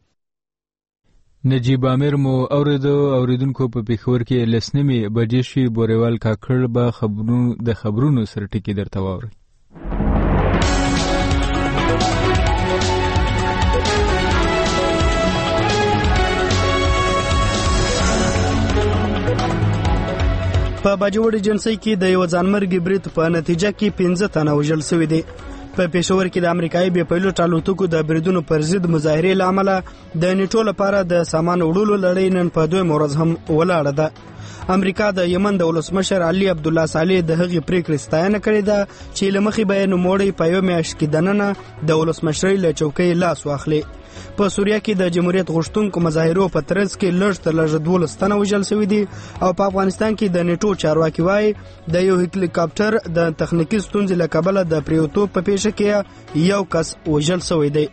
Speaker 1: نجیب امیر مو اوریدونکو په پیښور کې لسنمي بجې شي بوریوال کاکړ به د خبرونو سره ټکی درته واوري.
Speaker 2: په باجوړ ایجنسۍ کې د یو ځانمرګي برید په نتیجه کې 15 تنه وژل شوي دي. په پېښور کې د امریکایي بې پیلوټ الوتکو د بریدونو پر ضد مظاهرې له امله د نیټو لپاره د سامان وړلو لړۍ نن په 2 ورځ هم ولاړه ده. امریکا د یمن د ولسمشر علي عبدالله صالح د هغې پریکړې ستاینه کړې ده چې له مخې به یې نوموړی په یوه میاشت کې دننه د ولسمشرۍ له چوکۍ لاس واخلي. په سوریه کې د جمهوریت غوښتونکو مظاهرو په ترڅ کې لږ تر لږه 12 تنه وژل شوي دي او په افغانستان کې د نیټو چارواکي وایي د یو هلیکاپټر د تخنیکي ستونزې له کبله د پریوتو په پیښه کې یو کس وژل شوی دی.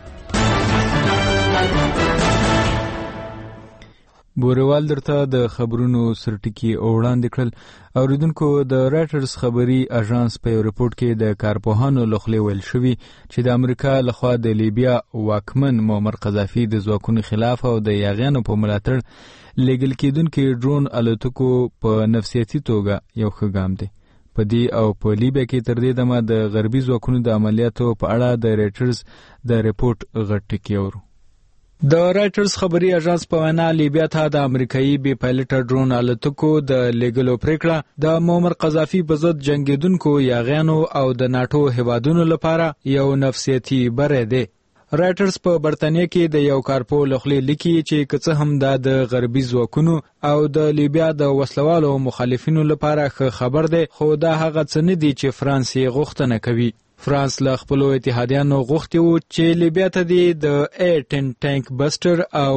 Speaker 1: بوروال درته د خبرونو سرټکی وړاندې کړل. اوریدونکو د رایټرز خبري اژانس په ریپورت کې د کارپوهانو لخوا ویل شوی چې د امریکا لخوا د لیبیا واکمن معمر قذافي د ځواکونو خلاف او د یاغیانو په ملاتړ لګل کېدونکو ډرون الوتکو په نفسیاتي توګه یو ښه ګام دی. په دې او په لیبیا کې تر دې دمه د غربي ځواکونو د عملیاتو په اړه د رایټرز د ریپورت غټ ټکی اورو. د رایټرز خبري اژانس په وینا لیبیا ته د امریکایي بې پایلټه ډرون الوتکو د لېږلو پریکړه د معمر قذافي په ضد جنګېدونکو یاغیانو او د ناټو هیوادونو لپاره یو نفسیاتي بری دی. رایټرز په برتانیه کې د یو کارپو لخوا لیکي چې که څه هم دا د غربي ځواکونو او د لیبیا د وسلوالو مخالفینو لپاره ښه خبر دی، خو دا هغه څه نه دي چې فرانس یې غوښتنه کوي. فرانس له خپلو اتحادیانو غوښتي وو چې لیبیا ته د A-10 ټانک بسټر او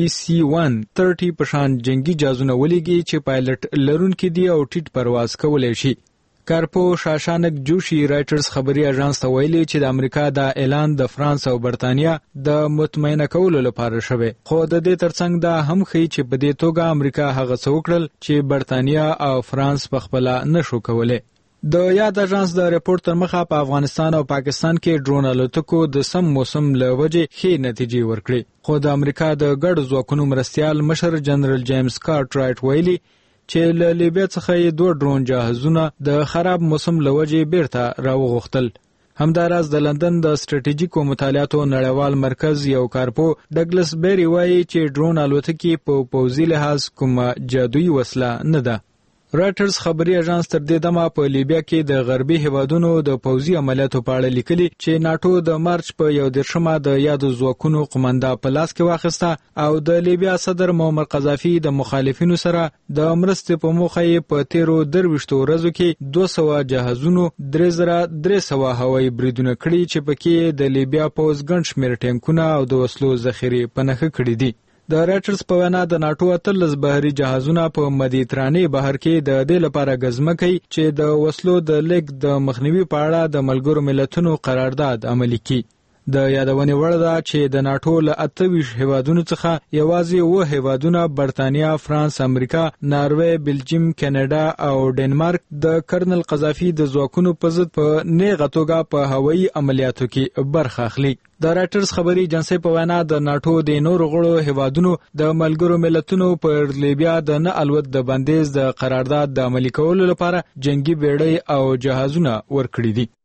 Speaker 1: EC-130 په شان جنگي جهازونه ولیږي چې پایلټ لرونکي دي او ټیټ پرواز کولی شي. کارپو شاشانک جوشي رایټرز خبري اژانس ته ویلي چې د امریکا دا اعلان د فرانس او برتانیا د مطمئنه کولو لپاره شوی، خو د دې ترڅنګ دا هم ښیي چې په دې توګه امریکا هغه څه وکړل چې برتانیا او فرانس پخپله نشو کولی. د یاد اژانس د ریپورت تر مخه په افغانستان او پاکستان کې ډرون الوتکو د سم موسم له وجې ښې نتیجې ورکړې، خو د امریکا د ګډو ځواکونو مرستیال مشر جنرال جیمز کارټ رایټ ویلي چې له لیبیا څخه یې 2 ډرون جهازونه د خراب موسم له وجې بیرته راوغوښتل. همداراز د لندن د ستراتیژیکو مطالعاتو نړیوال مرکز یو کارپو ډګلس بیری وایي چې ډرون الوتکې په پوځي لحاظ کومه جادویي وسله نه ده. رایټرز خبري اژانس تر دې دمه په لیبیا کې د غربي هیوادونو د پوځي عملیاتو په اړه لیکلي چې ناټو د مارچ په 11 د یادو ځواکونو قومنده په لاس کې واخیسته او د لیبیا صدر معمر قذافي د مخالفینو سره د مرستې په موخه یې په 23 ورځو کې 200 جهازونو 3300 هوایي بریدونه کړي چې پکې د لیبیا پوځ ګڼ شمېر ټانکونه او د وسلو ذخیرې په نښه کړي دي. د رایټرز په وینا د ناټو 13 بحري جهازونه په مدیترانې بحر کې د دې لپاره ګزمه کوي چې د وسلو د لیږد د مخنیوي په اړه د ملګرو ملتونو قرارداد عملي کړي. د یادونې وړ ده چې د ناټو له 28 هیوادونو څخه یوازې 9 هیوادونه برتانیا، فرانس، امریکا، ناروې، بلجیم، کاناډا او ډنمارک د کرنل قذافي د ځواکونو په ضد په نیغه توګه په هوایي عملیاتو کې برخه اخلي. د رایټرز خبري ایجنسۍ په وینا د ناټو د نورو غړو هیوادونو د ملګرو ملتونو پر لیبیا د نه الوت د بندیز د قرارداد د عملي کولو لپاره جنگي بیړۍ او جهازونه ورکړي دي.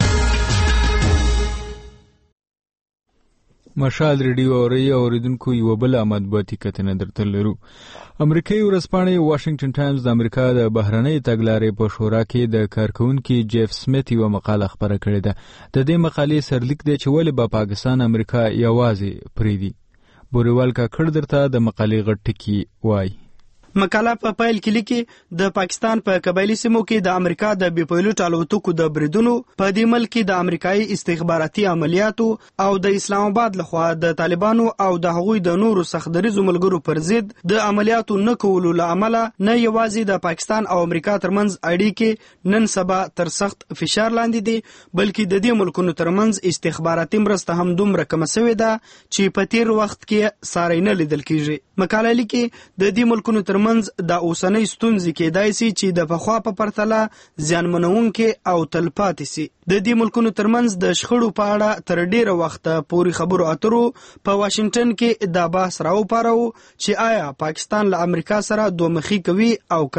Speaker 1: مشال ریډیو اوریدونکو یو بل مطبوعاتي کتنه درته لرو. امریکایي ورځپاڼې واشنگټن ټایمز د امریکا د بهرنۍ تګلارې په شورا کې د کارکونکي جیف سمیت یو مقاله خبره کړې ده. د دې مقالې سرلیک دی چې ولې به پاکستان امریکا یوازې پریدي. بوریوال کاکړ درته د مقالې غټ ټکی وایي.
Speaker 2: مقاله په پایل کې لیکي د پاکستان په قبایلی سیمو کې د امریکا د بې پیلوټ الوتکو د بریدونو په دې ملک کې د امریکایي استخباراتي عملیاتو او د اسلام آباد لخوا د طالبانو او د هغوی د نورو سختدریزو ملګرو پر ضد د عملیاتو نه کولو له امله نه یوازې د پاکستان او امریکا ترمنځ اړیکې نن سبا تر سخت فشار لاندې دي، بلکې د دې ملکونو ترمنځ استخباراتي مرسته هم دومره کمه شوې ده چې په تیر وخت کې ساری نه لیدل کیږي. مقاله لیکي د دې ملکونو ترمنځ د اوسنۍ ستونزې کېدای شي چې د پخوا په پرتله زیانمنونکې او تلپاتې سي. د دې ملکونو ترمنځ د شخړو په اړه تر ډیره وخته پورې خبرو اترو په واشنگټن کې دا بحث راوپارو چې آیا پاکستان له امریکا سره دومخي کوي او کنه.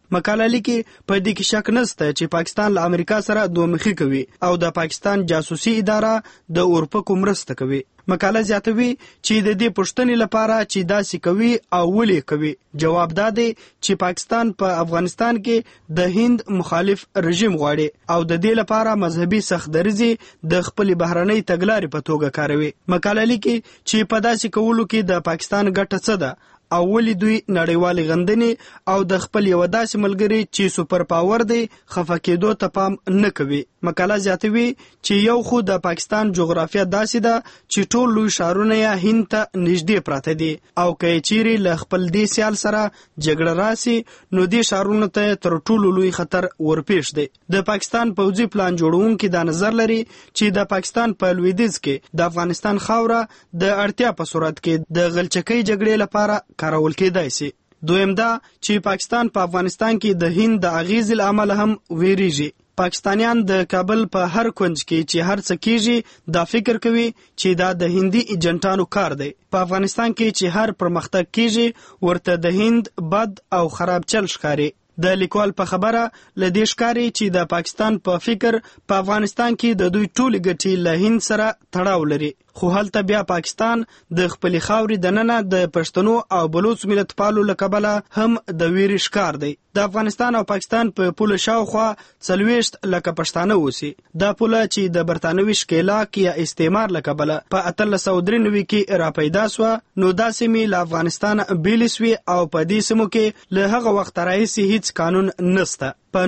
Speaker 2: مقاله لیکي په دې کې شک نشته چې پاکستان له امریکا سره دومخي کوي او د پاکستان جاسوسي اداره د اورپکو مرسته کوي. مقاله زیاتوي چې د دې پوښتنې لپاره چې داسې کوي او ولې کوي جواب دا دی چې پاکستان په افغانستان کې د هند مخالف رژیم غواړي او د دې لپاره مذهبي سختدریزي د خپل بهرنۍ تګلارې په توګه کاروي. مقاله لیکي چې په داسې کولو کې د پاکستان ګټه څه ده او ولې دوی نړیوالې غندنې او د خپل یو داسې ملګری چې سوپر پاور دی خفه کېدو ته پام نه کوي. مقاله زیاتوي چې یو خو د پاکستان جغرافیه داسې ده چې ټول لوی ښارونه یې هند ته نږدې پراته دي او که چیرې له خپل دې سیال سره جګړه راسي نو دې ښارونو ته تر ټولو لوی خطر ورپېښ دی. د پاکستان پوځي پلان جوړونکي دا نظر لري چې د پاکستان په لویدیځ کې د افغانستان خاوره د اړتیا په صورت کې د غلچکۍ جګړې لپاره کارول کېدای شي. دویم دا چې پاکستان په افغانستان کې د هند د اغیز له امله هم ویریږي. پاکستانیان د کابل په هر کونج کې چې هر څه کیږي دا فکر کوي چې دا د هندي ایجنټانو کار دی. په افغانستان کې چې هر پرمختګ کیږي ورته د هند بد او خراب چل ښکاري. د لیکوال په خبره لدې ښکاري چې د پاکستان په فکر په افغانستان کې د دوی ټولې ګټې له هند سره تړاو لري، خو هلته بیا پاکستان د خپلې خاورې دننه د پښتنو او بلوچ ملت پالو له کبله هم د ویرې ښکار دی. د افغانستان او پاکستان په پوله شاوخوا 40 لکه پښتانه اوسي. دا پوله چې د برتانوي ښکېلاک یا استعمار له کبله په 1893 کې راپیدا سوه نو دا سیمې له افغانستان بیلې سوې او په دې سیمو کې له هغه وخت راهیسې هیڅ قانون نسته. په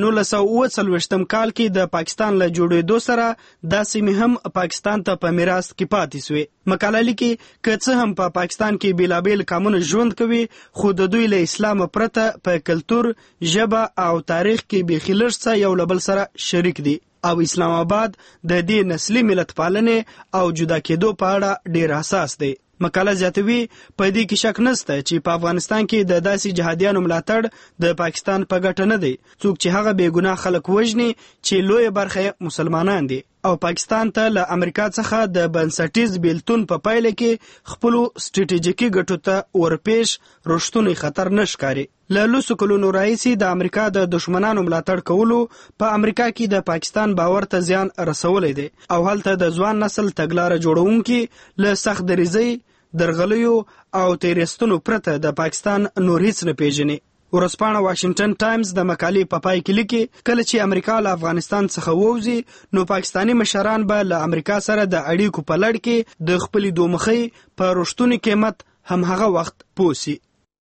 Speaker 2: 1947 کال کې د پاکستان له جوړېدو سره دا سیمې هم پاکستان ته په میراث کې پاتې سوې. مقاله لیکي که څه هم په پاکستان کې بیلابیل قومونه ژوند کوي خو د دوی له اسلام پرته په کلتور، ژبه او تاریخ کې بیخي لږ څه یو له بل سره شریک دي او اسلام آباد د دې نسلي ملت پالنې او جدا کېدو په اړه ډېر حساس دی. مقاله زیاتوي په دې کې شک نشته چې په افغانستان کې د داسې جهادیانو ملاتړ د پاکستان په ګټه نه دی، څوک چې هغه بې ګناه خلک وژني چې لویه برخه مسلمانان دي او پاکستان ته له امریکا څخه د بنسټیز بیلتون په پایله کې خپلو سټریټیژیکي ګټو ته ورپېښ رښتونی خطر نه ښکاري. له لسو کلونو راهیسې د امریکا د دښمنانو ملاتړ کولو په امریکا کې د پاکستان باور ته زیان رسولی دی او هلته د ځوان نسل تګلاره جوړونکي له سخت دریځۍ، درغلیو او تیریستنو پرته د پاکستان نور هیڅ نه پیژني. ورځپاڼه واشنگټن ټایمز د مقالې په پای کې لیکي کله چې امریکا له افغانستان څخه ووځي نو پاکستاني مشران به له امریکا سره د اړیکو په لړ کې د خپلې دومخۍ په رښتوني قیمت هم هغه وخت پوسي.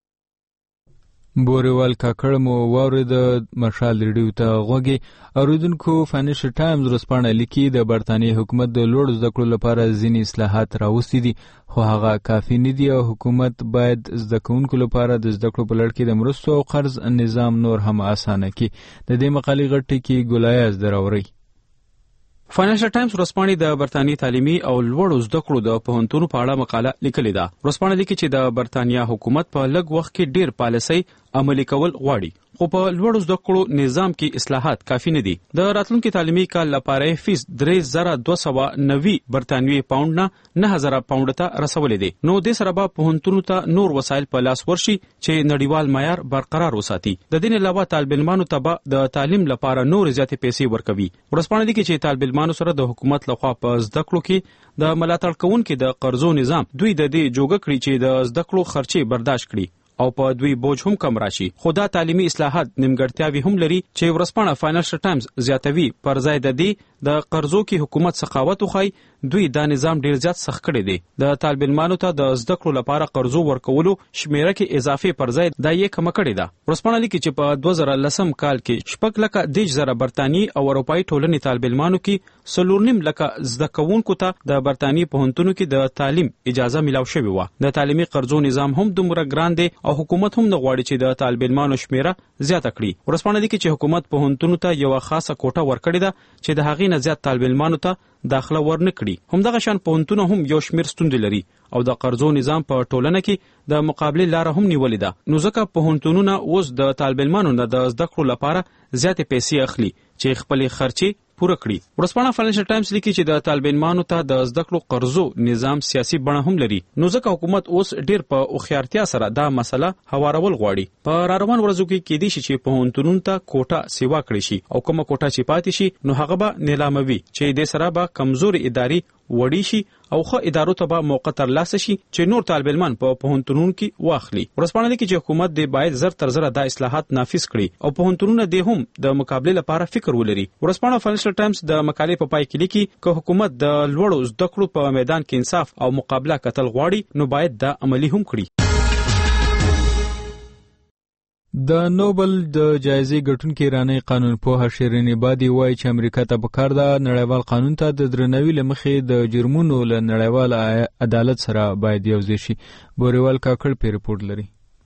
Speaker 1: بوریوال کاکړ مو واورید مشال ریډیو ته غوږی اوریدونکو. فاینانشل ټایمز ورځپاڼه لیکي د برتانیې حکومت د لوړو زده کړو لپاره ځینې اصلاحات راوستي دي خو هغه کافي نه دي او حکومت باید زده کوونکو لپاره د زده کړو په لړ کې د مرستو او قرض نظام نور هم اسانه کړي. د دې مقالې غټ ټکی ګولایاز دراوري.
Speaker 3: فاینانشل ټایمز ورځپاڼې د برتانیې تعلیمي او لوړو زده کړو د پوهنتونو په اړه مقاله لیکلې ده. ورځپاڼه لیکي چې د برتانیا حکومت په لږ وخت کې ډېر پالیسۍ عملي کول غواړي خو په لوړو زده کړو نظام کې اصلاحات کافي نه دي. د راتلونکي تعلیمي کال لپاره فیس 3290 برتانوي پاوند نه 9000 پاوند ته رسولې دي. نو د سره به پوهنتونو ته نور وسایل په لاس ورشي چې نړیوال معیار برقرار وساتي. د دې علاوه طالب علمانو ته د تعلیم لپاره نور زیاتې پیسې ورکوي. ورځپاڼه لیکي چې طالب علمانو سره د حکومت لخوا په زده کړو کې د ملاتړ کوونکو د قرضو نظام دوی د دې جوګه کړی چې د زده کړو خرچې برداشت کړي او په دوی بوج هم کم راشي. خو دا تعلیمي اصلاحات نیمګړتیاوې هم لري چې ورځپاڼه فاینانشل ټایمز زیاتوي پر ځای د دې د قرضو کې حکومت سخاوت وخی دوی دا نظام ډیر زیات سخت کړی دی. د طالب علمانو ته د زده کړو لپاره قرضو ورکولو شمیره کې اضافه پر ځای دا یې کم کړی ده. ورځپاڼه لیکي چې په 2010 کال کې 6,10,000 برتانیي او اروپایي ټولنې طالب علمانو کې 4.5 لکه زده کوونکو ته د برتانیي پوهنتونو کې د تعلیم اجازه ملاو شوې وه. د تعلیمي قرضو نظام هم دومره ګران دی او حکومت هم نه غواړي چې د طالب علمانو شمیره زیاته کړي. ورځپاڼه لیکي چې حکومت پوهنتونو ته یو خاصه کوټه ورکړې ده چې د هغې نه زیات طالب علمانو ته داخله ورنه کړي. همدغه شان پوهنتونه هم یو شمیر ستونزې لري او د قرضو نظام په ټولنه کې د مقابلې لاره هم نیولې ده. نو ځکه پوهنتونونه اوس د طالب علمانو نه د زده کړو لپاره زیاتې پیسې اخلي چې خپلې خرچې پوره کړي. ورځپاڼه فاینانشل ټایمز لیکي چې د طالبانو ته د زده کړو قرضو نظام سیاسي بڼه هم لري، نو ځکه حکومت اوس ډیر په اوخیارتیا سره دا مسله هوارول غواړي. په راروان ورځو کې کېدی شي چې پوهنتونونو ته کوټه سیوا کړي شي او کومه کوټه چې پاتې شي نو هغه به نیلاموي، چې د سره به کمزوري ادارې وړي شي او ښه ادارو ته به موقع ترلاسه شي چې نور طالب علمان په پوهنتونونو کې واخلي. ورځپاڼه لیکي چې حکومت د باید زر تر زره دا اصلاحات نافذ کړي او پوهنتونونه د هم د مقابله لپاره فکر ولري. ورځپاڼه فاینانشل ټایمز د مقالې په پای کې لیکي چې حکومت د لوړو زده کړو په میدان کې انصاف او مقابله کتل غواړي نو باید دا عملی هم کړي.
Speaker 1: د نوبل د جایزې ګټونکي ایرانی قانونپوه شیرین عبادي وایي چې امریکا ته پکار ده نړیوال قانون ته د درناوي له مخې د جرمونو له نړیوال عدالت سره باید یوځای شي. بوریوال کاکړ په ریپورت لري.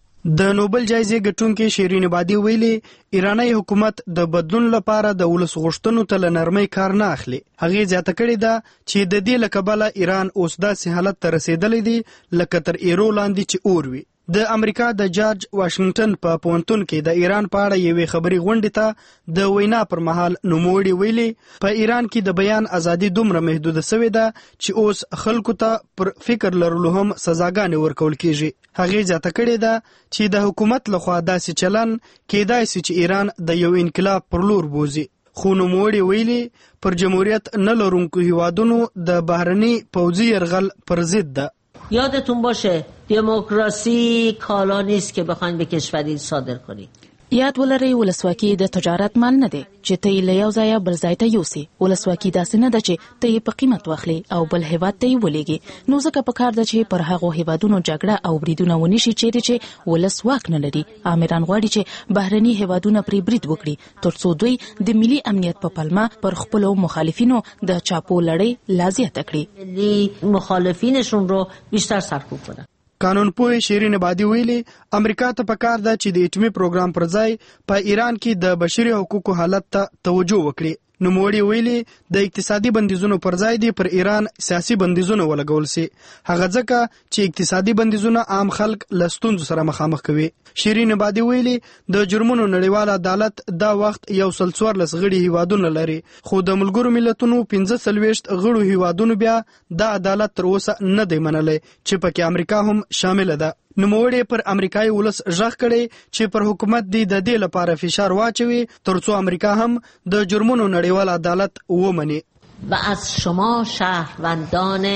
Speaker 2: د نوبل جایزې ګټونکي شیرین عبادي ویلي ایرانی حکومت د بدلون لپاره د ولس غوښتنو ته له نرمۍ کار نه اخلي. هغې زیاته کړې ده چې د دې له کبله ایران اوس داسې حالت ته رسېدلی دی لکه تر ایرو لاندې چې اور وي. د امریکا د جارج واشنگټن په پوهنتون کې د ایران په اړه یوې خبري غونډې ته د وینا پر مهال نوموړي ویلي په ایران کې د بیان ازادي دومره محدوده شوې ده چې اوس خلکو ته پر فکر لرلو هم سزاګانې ورکول کیږي. هغې زیاته کړې ده چې د حکومت لخوا داسې چلن کېدای شي چې ایران د یو انقلاب پر لور بوزي. خو نوموړي ویلي پر جمهوریت نه لرونکو هیوادونو د بهرني پوځي یرغل پر ضد ده.
Speaker 6: یادتون باشه دموکراسی کالا نیست که بخواین به کشوری صادر کنید.
Speaker 7: یاد ولرئ ولسواکي د تجارت مال نه دی چې ته یې له یو ځایه بل ځای ته یوسي. ولسواکي داسې نه ده چې ته یې په قیمت واخلي او بل هیواد ته یې ولېږي. نو ځکه پکار ده چې پر هغو هیوادونو جګړه او بریدونه ونشي چیرې چې ولس واک نه لري. آمران غواړي چې بهرني هیوادونه پرې برید وکړي ترڅو دوی د ملي امنیت په پلمه پر خپلو مخالفینو د چاپو لړۍ لا زیاته کړي.
Speaker 6: ملي مخالفینشون رو بیشتر سرکوب کنن.
Speaker 2: قانونپوه شیرین عبادي ویلي امریکا ته پکار ده چې د اټومي پروګرام پر ځای په ایران کې د بشري حقوقو حالت ته توجه وکړي. نوموړي ویلي د اقتصادي بندیزونو پر ځای دی پر ایران سیاسي بندیزونه ولګول سي. هغه ځکه چې اقتصادي بندیزونه عام خلک له ستونزو سره مخامخ کوي. شیرین عبادي ویلي د جرمونو نړیوال عدالت دا وخت 114 غړي هیوادونه لري خو د ملګرو ملتونو 45 غړو هیوادونو بیا دا عدالت تر اوسه نه دی منلی چې پکې امریکا هم شامل ده. نوموړي پر امریکایي ولس ژغ کړي چې پر حکومت دی د دې لپاره فشار واچوي ترڅو امریکا هم د جرمونو نړیوال عدالت ومني.
Speaker 6: و از شما شهروندان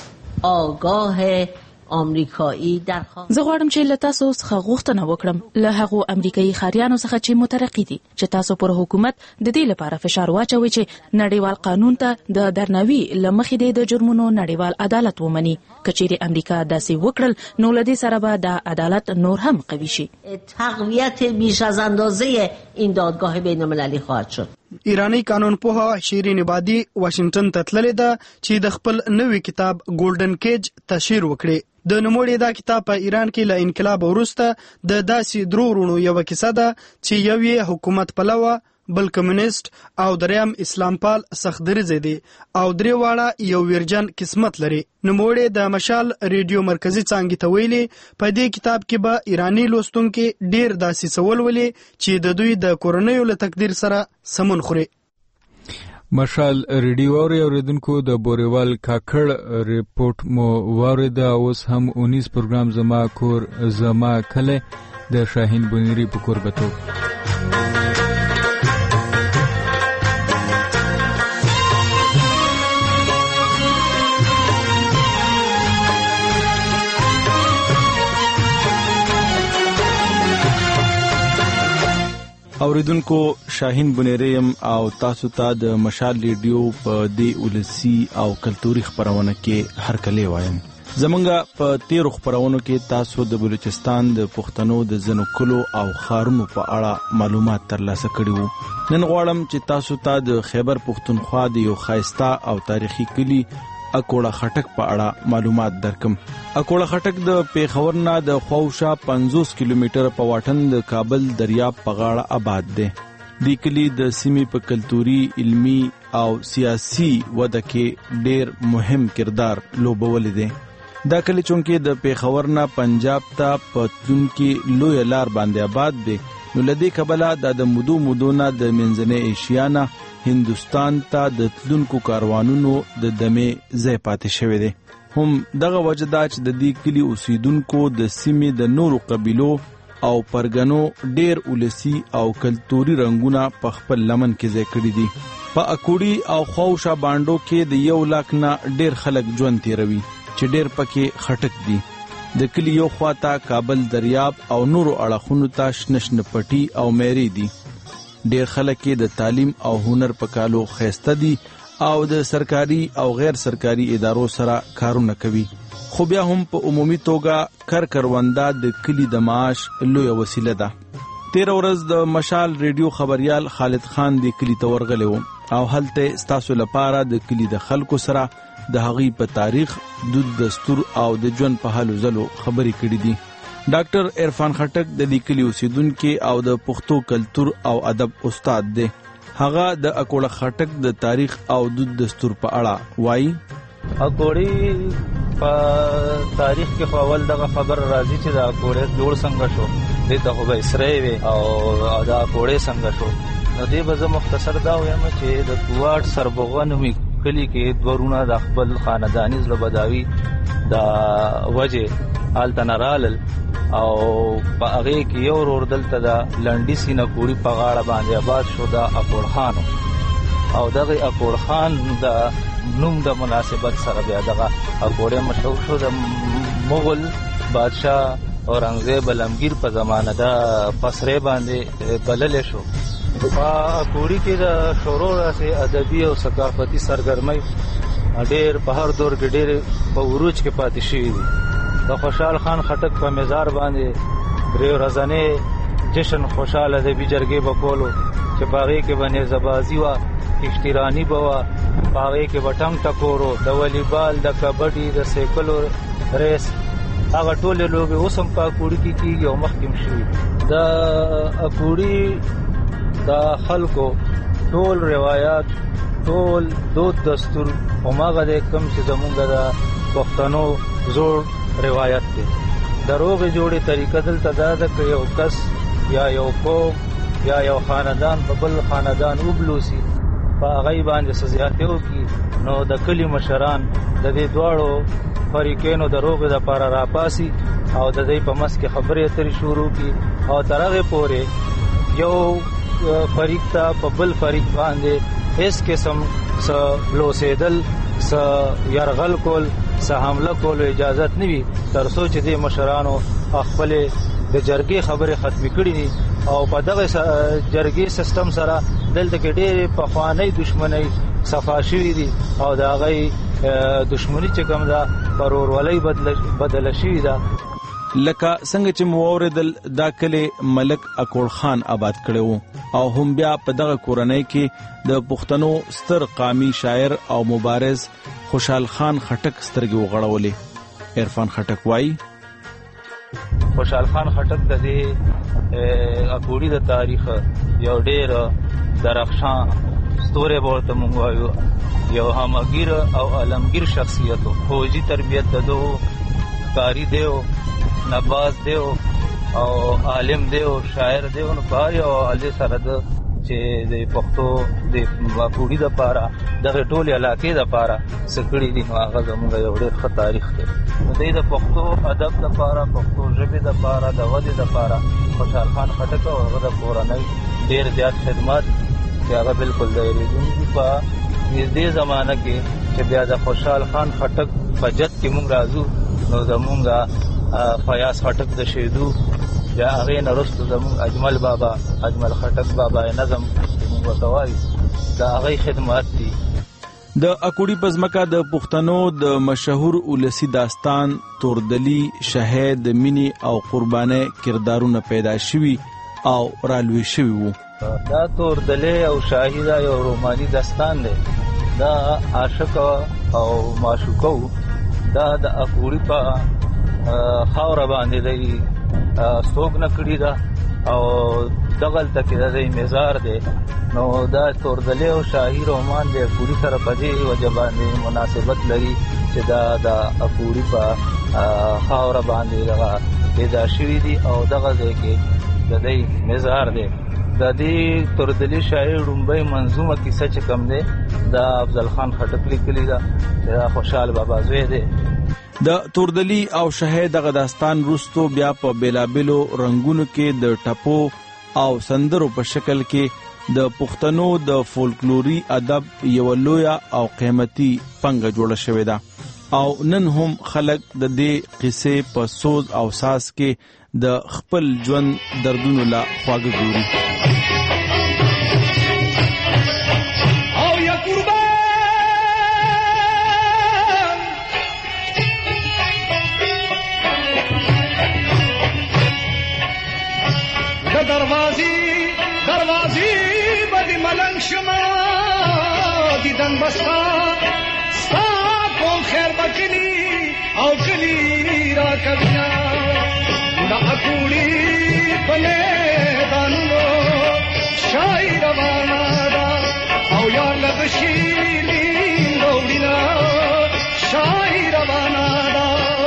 Speaker 6: آگاه امریکایی درخواست
Speaker 7: زه غواړم چې له تاسو څخه غوښتنه وکړم له هغو امریکایي خاریانو څخه چې مترقي دي چې تاسو پر حکومت د دې لپاره فشار واچوي چې نړیوال قانون ته د درناوي له مخې د جرمونو نړیوال عدالت ومني. کچېرې امریکا داسې وکړل نو له دې سره به د عدالت نور هم قوي شي.
Speaker 6: تقویت بیش از اندازه این دادگاه بین‌المللی خواهد شد.
Speaker 2: ایرانی قانونپوه شیرین عبادي واشنگټن ته تللې ده چې د خپل نوي کتاب ګولډن کیج تشهیر وکړي. د نوموړي دا کتاب په ایران کې له انقلاب وروسته د داسې درو وروڼو یوه کیسه ده چې یو یې حکومت پلوه بل کمیونست او دریم اسلام پال سختدریځي دي او درې واړه یو ویرجن قسمت لري. نوموړي د مشال ریډیو مرکزی څانګې ته ویلي په دې کتاب کې به ایرانی لوستونکي ډیر داسې سوال ولي چې د دوی د کورنیو له تقدیر سره سمون خوري.
Speaker 1: مشال ریډیو اوریدونکو د بوریوال کاکړ ریپورت مو واورید. اوس هم 19 پروګرام زما کور زما کله د شاهین بنيري په قربتو.
Speaker 16: اوریدونکو شاهین بنيریم او تاسو ته د مشال ریډیو په دې ولسی او کلتوري خبرونه کې هر کله وایم. زمونږ په تیرو خبرونو کې تاسو د بلوچستان د پښتنو د ځنو کلو او خارونو په اړه معلومات ترلاسه کړي وو. نن غواړم چې تاسو ته د خیبر پښتونخوا د یو خایسته او تاریخي کلی اکوړه خټک په اړه معلومات درکم. اکوړه خټک د پیښور نه د خوشا 50 کیلومتر په واټن د کابل دریاب په غاړه آباد دی. د کلی د سیمې په کلتوري، علمی او سیاسي وده کې ډیر مهم کردار لوبولی دی. دا کلی چونکې د پیښور نه پنجاب ته په تلون کې لوی لار باندې آباد دی نو لدې کبله د مودو نه د منځنۍ ایشیا نه هندوستان ته د تلونکو کاروانونو د دمې ځای پاتې شوی دی. هم دغه وجه دا چې د دې کلي اوسیدونکو د سیمې د نورو قبیلو او پرګنو ډیر ولسی او کلتوري رنگونه په خپل لمن کې ځای کړی دي. په اکوړي او خوشا باندو کې د 1 لک نه ډیر خلک ژوند تیروي چې ډیر پکې خټک دي. د کلی یو خواته کابل دریاب او نورو اړخونو ته شنشن پټي او مېری دي. ډیر خلک د تعلیم او هنر په کالو خېسته دي او د سرکاري او غیر سرکاري ادارو سره کارونه کوي. خو بیا هم په عمومي توګه کرونده د کلی د معاش لویه وسیله ده. 13 ورځ د مشال ریډیو خبريال خالد خان د کلی ته ورغلی و او هلته ستاسو لپاره د کلی د خلکو سره د هغوی په تاریخ، دود، دستور او د ژوند په حالو زلو خبرې کړې دي. ډاکټر عرفان خټک د دې کلی اوسیدونکي او د پښتو کلتور او ادب استاد دی. هغه د اکوړه خټک د تاریخ او دود دستور په اړه وایي.
Speaker 5: اکوړي په تاریخ کې اول دغه خبر راځي چې د اکوړي جوړ څنګه شو، د ته به اسرائیل او د اکوړي څنګه شو. نو دې به زه مختصر دا وایم چې د کوواټ سربغون می کلی کې دورونه د خپل خاندانی زړه بداوي د وجه حال تنرال او په هغه کې یو ور دلته د لنډي سینه پوری په غاړه باندې آباد شو د اکوړ خان او دغه اکوړ خان د نوم د مناسبت سره بیا دغه اکوړ مشهور شو د مغل بادشاہ اورنګزیب علمگیر په زمانه د پسره باندې بلل شو. په اکوړي کې د شورو راځي ادبي او ثقافتي سرګرمۍ ډېر په هر دور کې ډېر په عروج کې پاتې شوی دي. د خوشحال خان خټک په مزار باندې ریو رضانه جشن خوشاله ادبي جرګې بکولو چې باغې کې باندې زبازي وا کشتیرانی بوا باغې کې وټنګ ټکورو د والیبال د کبډي د سیکلو ریس هغه ټول لوبي اوسم په اکوړي کې کیږي او مخکې شوی. د اکوړي دا خلکو ټول روایت، ټول دود دستور او ماغه د کم چې زمونږ د پښتنو زوړ روایت دی. دروغ جوړې طریقه دلته دا ده چې یو کس یا یو قوم یا یو خاندان په بل خاندان وبلوسي په هغه باندې سزیاتې وکړي نو د کلی مشران د دې دواړو فریقینو دروغ د پاره راپاسي او د دې په مس کې خبرې اترې شروع کړي او تر هغه پورې یو فریق ته په بل فریق باندې هیڅ قسم څه لوسېدل، څه یرغل کول، څه حمله کول اجازت نه وي تر څو چې د مشرانو خپل د جرګې خبرې ختمې کړې دي او په دغه جرګې سیستم سره دلته کې ډېرې پخوانۍ دشمنۍ صفا شوي دي او د هغې دشمني چې کوم ده پر ورورولۍ بدله شوي ده.
Speaker 16: لکه څنګه چې موریدل دا کلی ملک اکوړ خان آباد کړو او هم بیا په دغه کورنۍ کې د پښتنو ستر قامي شاعر او مبارز خوشحال خان خټک سترګې وغړولې. عرفان خټک وایي
Speaker 5: خوشحال خان خټک د دې اکوړي د تاریخ یو ډېر درخشان ستوره ورته مونږ وایو، یو همگیر او علمگیر شخصیت، فوجي تربیت ددو کاری دیو، نباز دیو او عالم دیو، شاعر دیو. نو په یو علي سره د چې د پښتو د اکوړي د پاره دغه ټول علاقې د پاره سکړې دي نو هغه زموږ یو ډېر ښه تاریخ دی. نو د پښتو ادب د پاره، پښتو ژبې د پاره، د ودې د پاره خوشحال خان خټک او هغه د کورنۍ ډېر زیات خدمات چې هغه بالکل د ریډونکي په نږدې زمانه کې چې بیا د خوشحال خان خټک په جد کې مونږ راځو نو زمونږ فیاض خټک د شهیدو بیا هغې نه وروسته زمونږ اجمل بابا، اجمل خټک بابا نظم مونږ ورته وایو، د هغې خدمات دي.
Speaker 16: د اکوړي په ځمکه د پښتنو د مشهور ولسي داستان توردلي، شهید، مینې او قربانۍ کردارونه پیدا شوي او رالوي شوي وو.
Speaker 5: دا توردلي او شاهي دا یو روماني داستان دی. دا عاشق او معشوقه دا د اکوړي په خاوره باندې دی څوک نه کړي ده او دغلته کې د مزار دی. نو دا توردلي او شاهي رومان دی اکوړي سره په دې وجه باندې مناسبت لري چې دا د اکوړي په خاوره باندې دغه پیدا شوي دي او دغه ځای کې د دې مزار دی. د دې توردلي شاعر رومبای منظومه کیسه چې کوم دی د افضل خان خټک لیکلې ده، د خوشحال بابا زوی دی.
Speaker 16: د توردلي او شهید دغه داستان وروستو بیا په بیلابیلو رنگونو کې د ټپو او سندرو په شکل کې د پښتنو د فولکلوري ادب یو لویه او قیمتي پنګه جوړه شوې ده او نن هم خلک د دې قصې په سوز او ساز کې د خپل ژوند دردونو لا خواږه ګوري.
Speaker 8: دروازی بدی ملنگ شما دیدن بستا ستا کن خیر بکلی او کلی را کبنا دا اکوڑی بنے دانو شای روانا دا او یا لغشیلی دوڑینا شای روانا دا.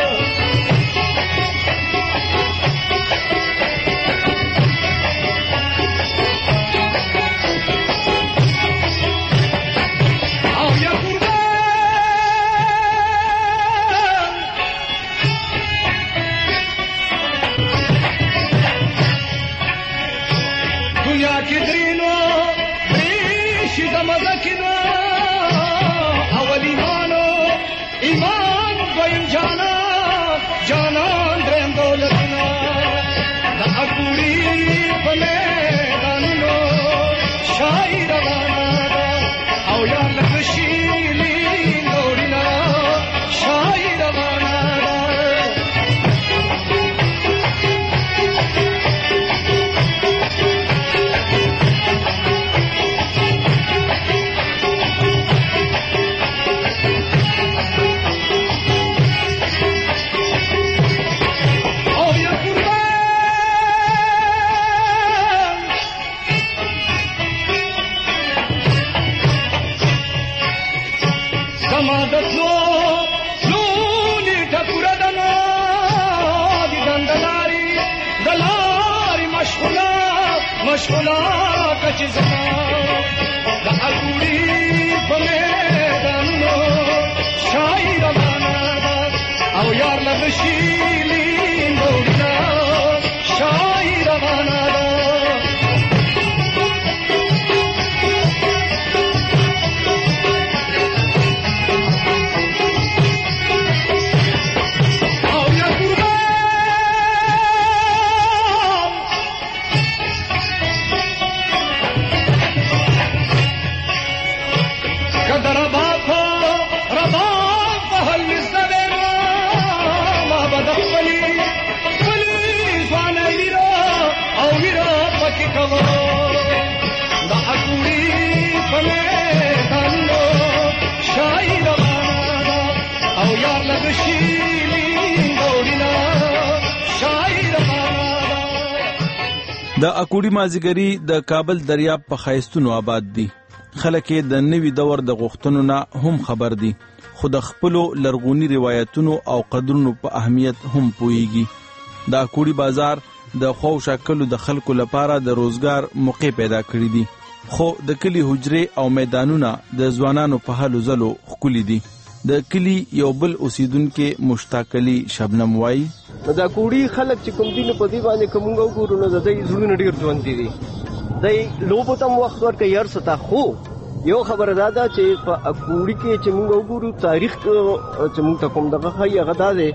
Speaker 16: د اکوړی مازیګری د کابل دریاب په خایستونو آباد دي. خلک د نوي دور د غوښتنو نه هم خبر دي، خو د خپلو لرغونی روایتونو او قدرونو په اهمیت هم پوهیږي. د اکوړی بازار د خو شکلو د خلکو لپاره د روزګار موقع پیدا کړی دي، خو د کلی حجرې او میدانونه د ځوانانو په هلو ځلو ښکلي دي. د کلی یو بل اوسیدونکو مشتاق علي شبنم وای
Speaker 9: دا کوړي خلک چې کوم دین په دی باندې کومه وګورو نو د دې زړه ډیر ژوند دي. د لوبو تم وخت ورکه یار ستا خو یو خبره ده چې په کوړي کې چې موږ وګورو تاریخ چې موږ ته کوم دغه هي غدا ده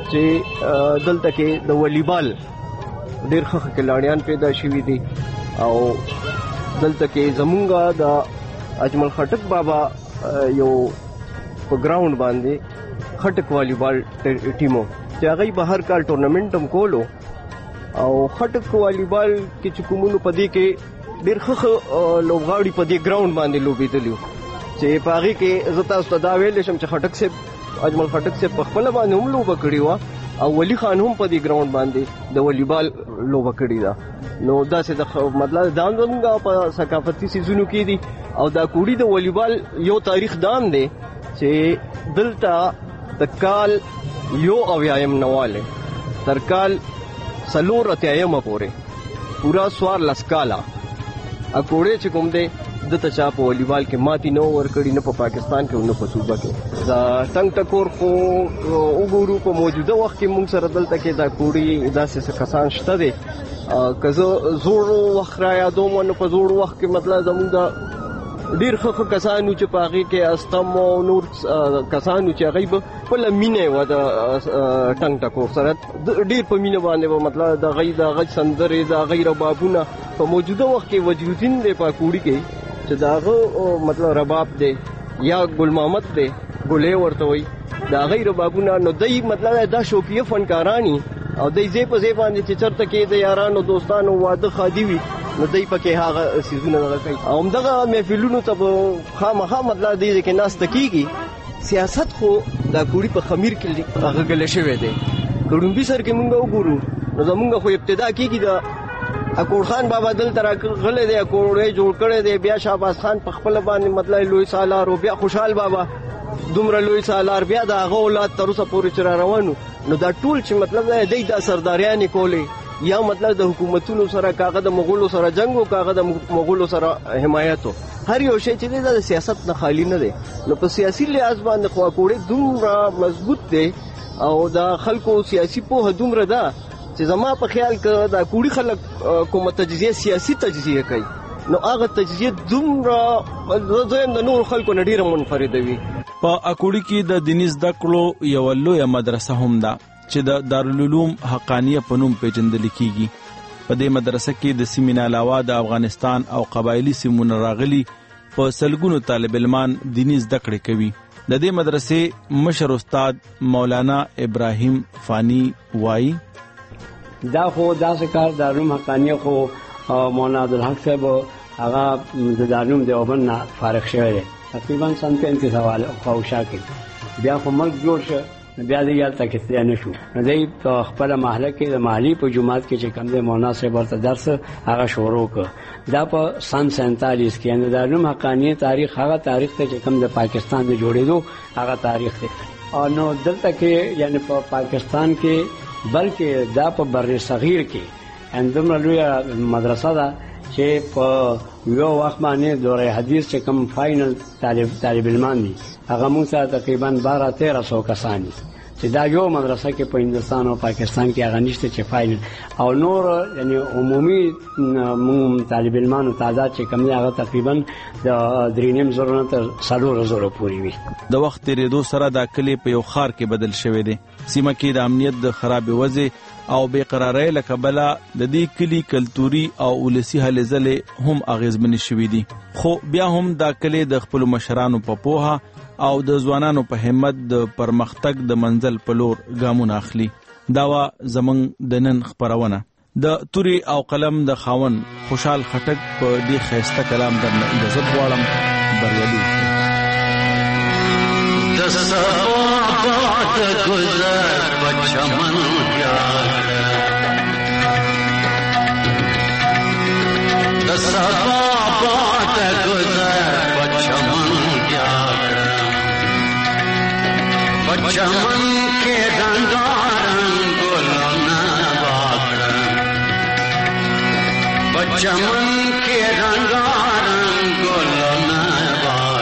Speaker 9: چې دلته کې د والیبال ډیر ښه کلاړیان پیدا شوي دي او دلته کې زمونږه د اجمل خټک بابا یو په ګراوند باندې خټک والیبال ټیمو چې هغه به هر کال ټورنمنت هم کولو او خټک والیبال کې چې کومونو پدې کې ډېر ښه لوبغاړي په دې ګراوند باندې لوبېدلي چې په هغې کې زه تاسو ته دا ویلی شم چې خټک صاحب اجمل خټک صاحب په خپله باندې هم لوبه کړې وه او ولی خان هم په دې ګراوند باندې د والیبال لوبه کړې ده. نو داسې د مطلب دا زموږ په ثقافتي څیزونو کې دي او دا کوړي د والیبال یو تاریخ دام دی چې دلته د کال 1 نواله تر کال 4 پورې پورا 14 کاله اکوړې چې کوم دی دته چا په والیبال کې ماتي نه ورکړي، نه په پاکستان کې نه په صوبه کې. دا ټنګ ټکور خو وګورو په موجوده وخت کې موږ سره دلته کې دا کوړي داسې کسان شته دي. که زه زوړ وخت را یادوم نو په زوړ وخت کې مطلب زموږ د ډېر ښه کسانو چې په هغې کې استم او نور کسانو چې هغوی به خپله مینه وه د ټنګ ټکور سره، ډېر په مینه باندې به مطلب د هغوی د هغه سندرې د هغوی ربابونه په موجوده وخت کې وجودین دی په کوړي کې چې د هغه مطلب رباب دی یا ګل محمد دی ګلې ورته وایي، د هغوی ربابونه نو دی مطلب دا شوقیه فنکارانی او دی ځای په ځای باندې چې چېرته کې د یارانو دوستانو واده ښادي وي نو دی پکې هغه څیزونه دغه کوي. او همدغه محفلونو ته به خامخا مطلب دی کې ناسته کېږي. سیاست خو دا کوړي په خمیر کې هغه ګله شوی دی. ګړومبي سر کې مونږ وګورو نو زمونږ خو ابتدا کېږي د اکوړ خان بابا دلته راغلی دی، اکوړ جوړ کړی دی، بیا شهباز خان په خپله باندې مطلب لوی سالار او بیا خوشحال بابا دومره لوی سالار، بیا د هغه اولاد تر اوسه پورې چې را روانو. نو دا ټول چې مطلب دی دا سرداریانې کولې یا مطلب د حکومتونو سره کاغه د مغولو سره جنگ او کاغه د مغولو سره حمایت، هر یو شی چې دی د سیاست نه خالی نه دی. نو په سیاسي لحاظ باندې خو اکوړې دومره مضبوط دی او د خلکو سیاسي پوهه دومره ده چې زما په خیال کې دا کوړي خلک کومه تجزیه سیاسي تجزیه کوي نو هغه تجزیه دومره زم د نور خلکو نه ډیره منفرده وي.
Speaker 16: په اکوړي کې د دیني زده کړو یو لویه مدرسه هم ده چې د دارالعلوم حقانیه په نوم پیژندل کیږي. په دې مدرسه کې د سیمې نه علاوه د افغانستان او قبایلی سیمونو راغلي په سلګونو طالب علمان دیني زده کړې کوي. د دې مدرسې مشر استاد مولانا ابراهیم فانی وایي
Speaker 11: دا خو داسې کار دارالعلوم حقانیه خو مولانا عبدالحق صاحب هغه د دارالعلوم دیوبند نه فارغ شوی دی تقریبا سن 35 حواله خوشا کې بیا خو ملک جوړ شو بیا دې یالته کې ستیا نشو نو دې په خپل محله کې د محلي په جماعت کې چې کوم د مولانا صاحب ورته درس هغه شروع کړ. دا په سن 47 کې د دارالعلوم حقانیه تاریخ هغه تاریخ ته چې کوم د پاکستان د جوړېدو هغه تاریخ دی. او نو دلته کې یعنی په پاکستان کې بلکې دا په بر صغیر کې اندومره لویه مدرسه ده چې په یو وخت باندې دوره حدیث چې کوم فاینل طالب علمان دي هغه موږ سره تقریبا 12-1300 کسان دي چې دا یو مدرسه کې په هندستان او پاکستان کې هغه نشته چې فاینل او نور یعنی عمومي طالب علمانو تعداد چې کوم دی هغه تقریبا د 3.5 تر 4.0 پورې وي.
Speaker 16: د وخت تیریدو سره دا کلی په یو خار کې بدل شوی دی. سیمه کې د امنیت د خراب وضع او بے قراری له کبله د دې کلی کلتوري او ولسی هلې ځلې هم اغیزمن شوي دي. خو بیا هم دا کلی د خپل مشرانو په پوهه او د ځوانانو په همت د پرمختګ د منزل په لور ګامونه اخلي. دا وا زمنګ د نن خبرونه د توري او قلم د خاون خوشحال خټک په دې خيسته کلام درنه عزت غواړم. بریالي
Speaker 12: د صبات گذر بچمن د صبات گذر بچمن بچمن کے رنگارنگ گلونا باغ بچمن کے رنگارنگ گلونا باغ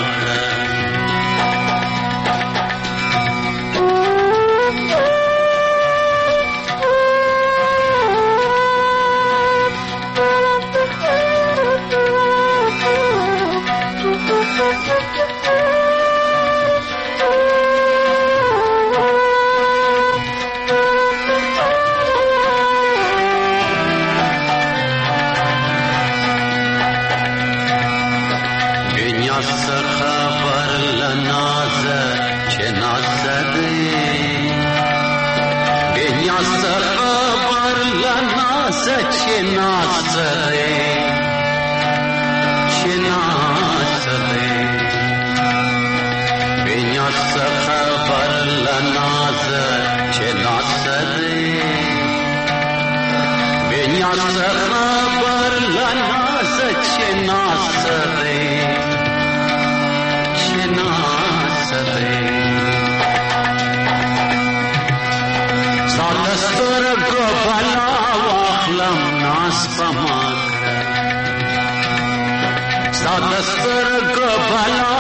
Speaker 12: Come on. دا دستر کو بلا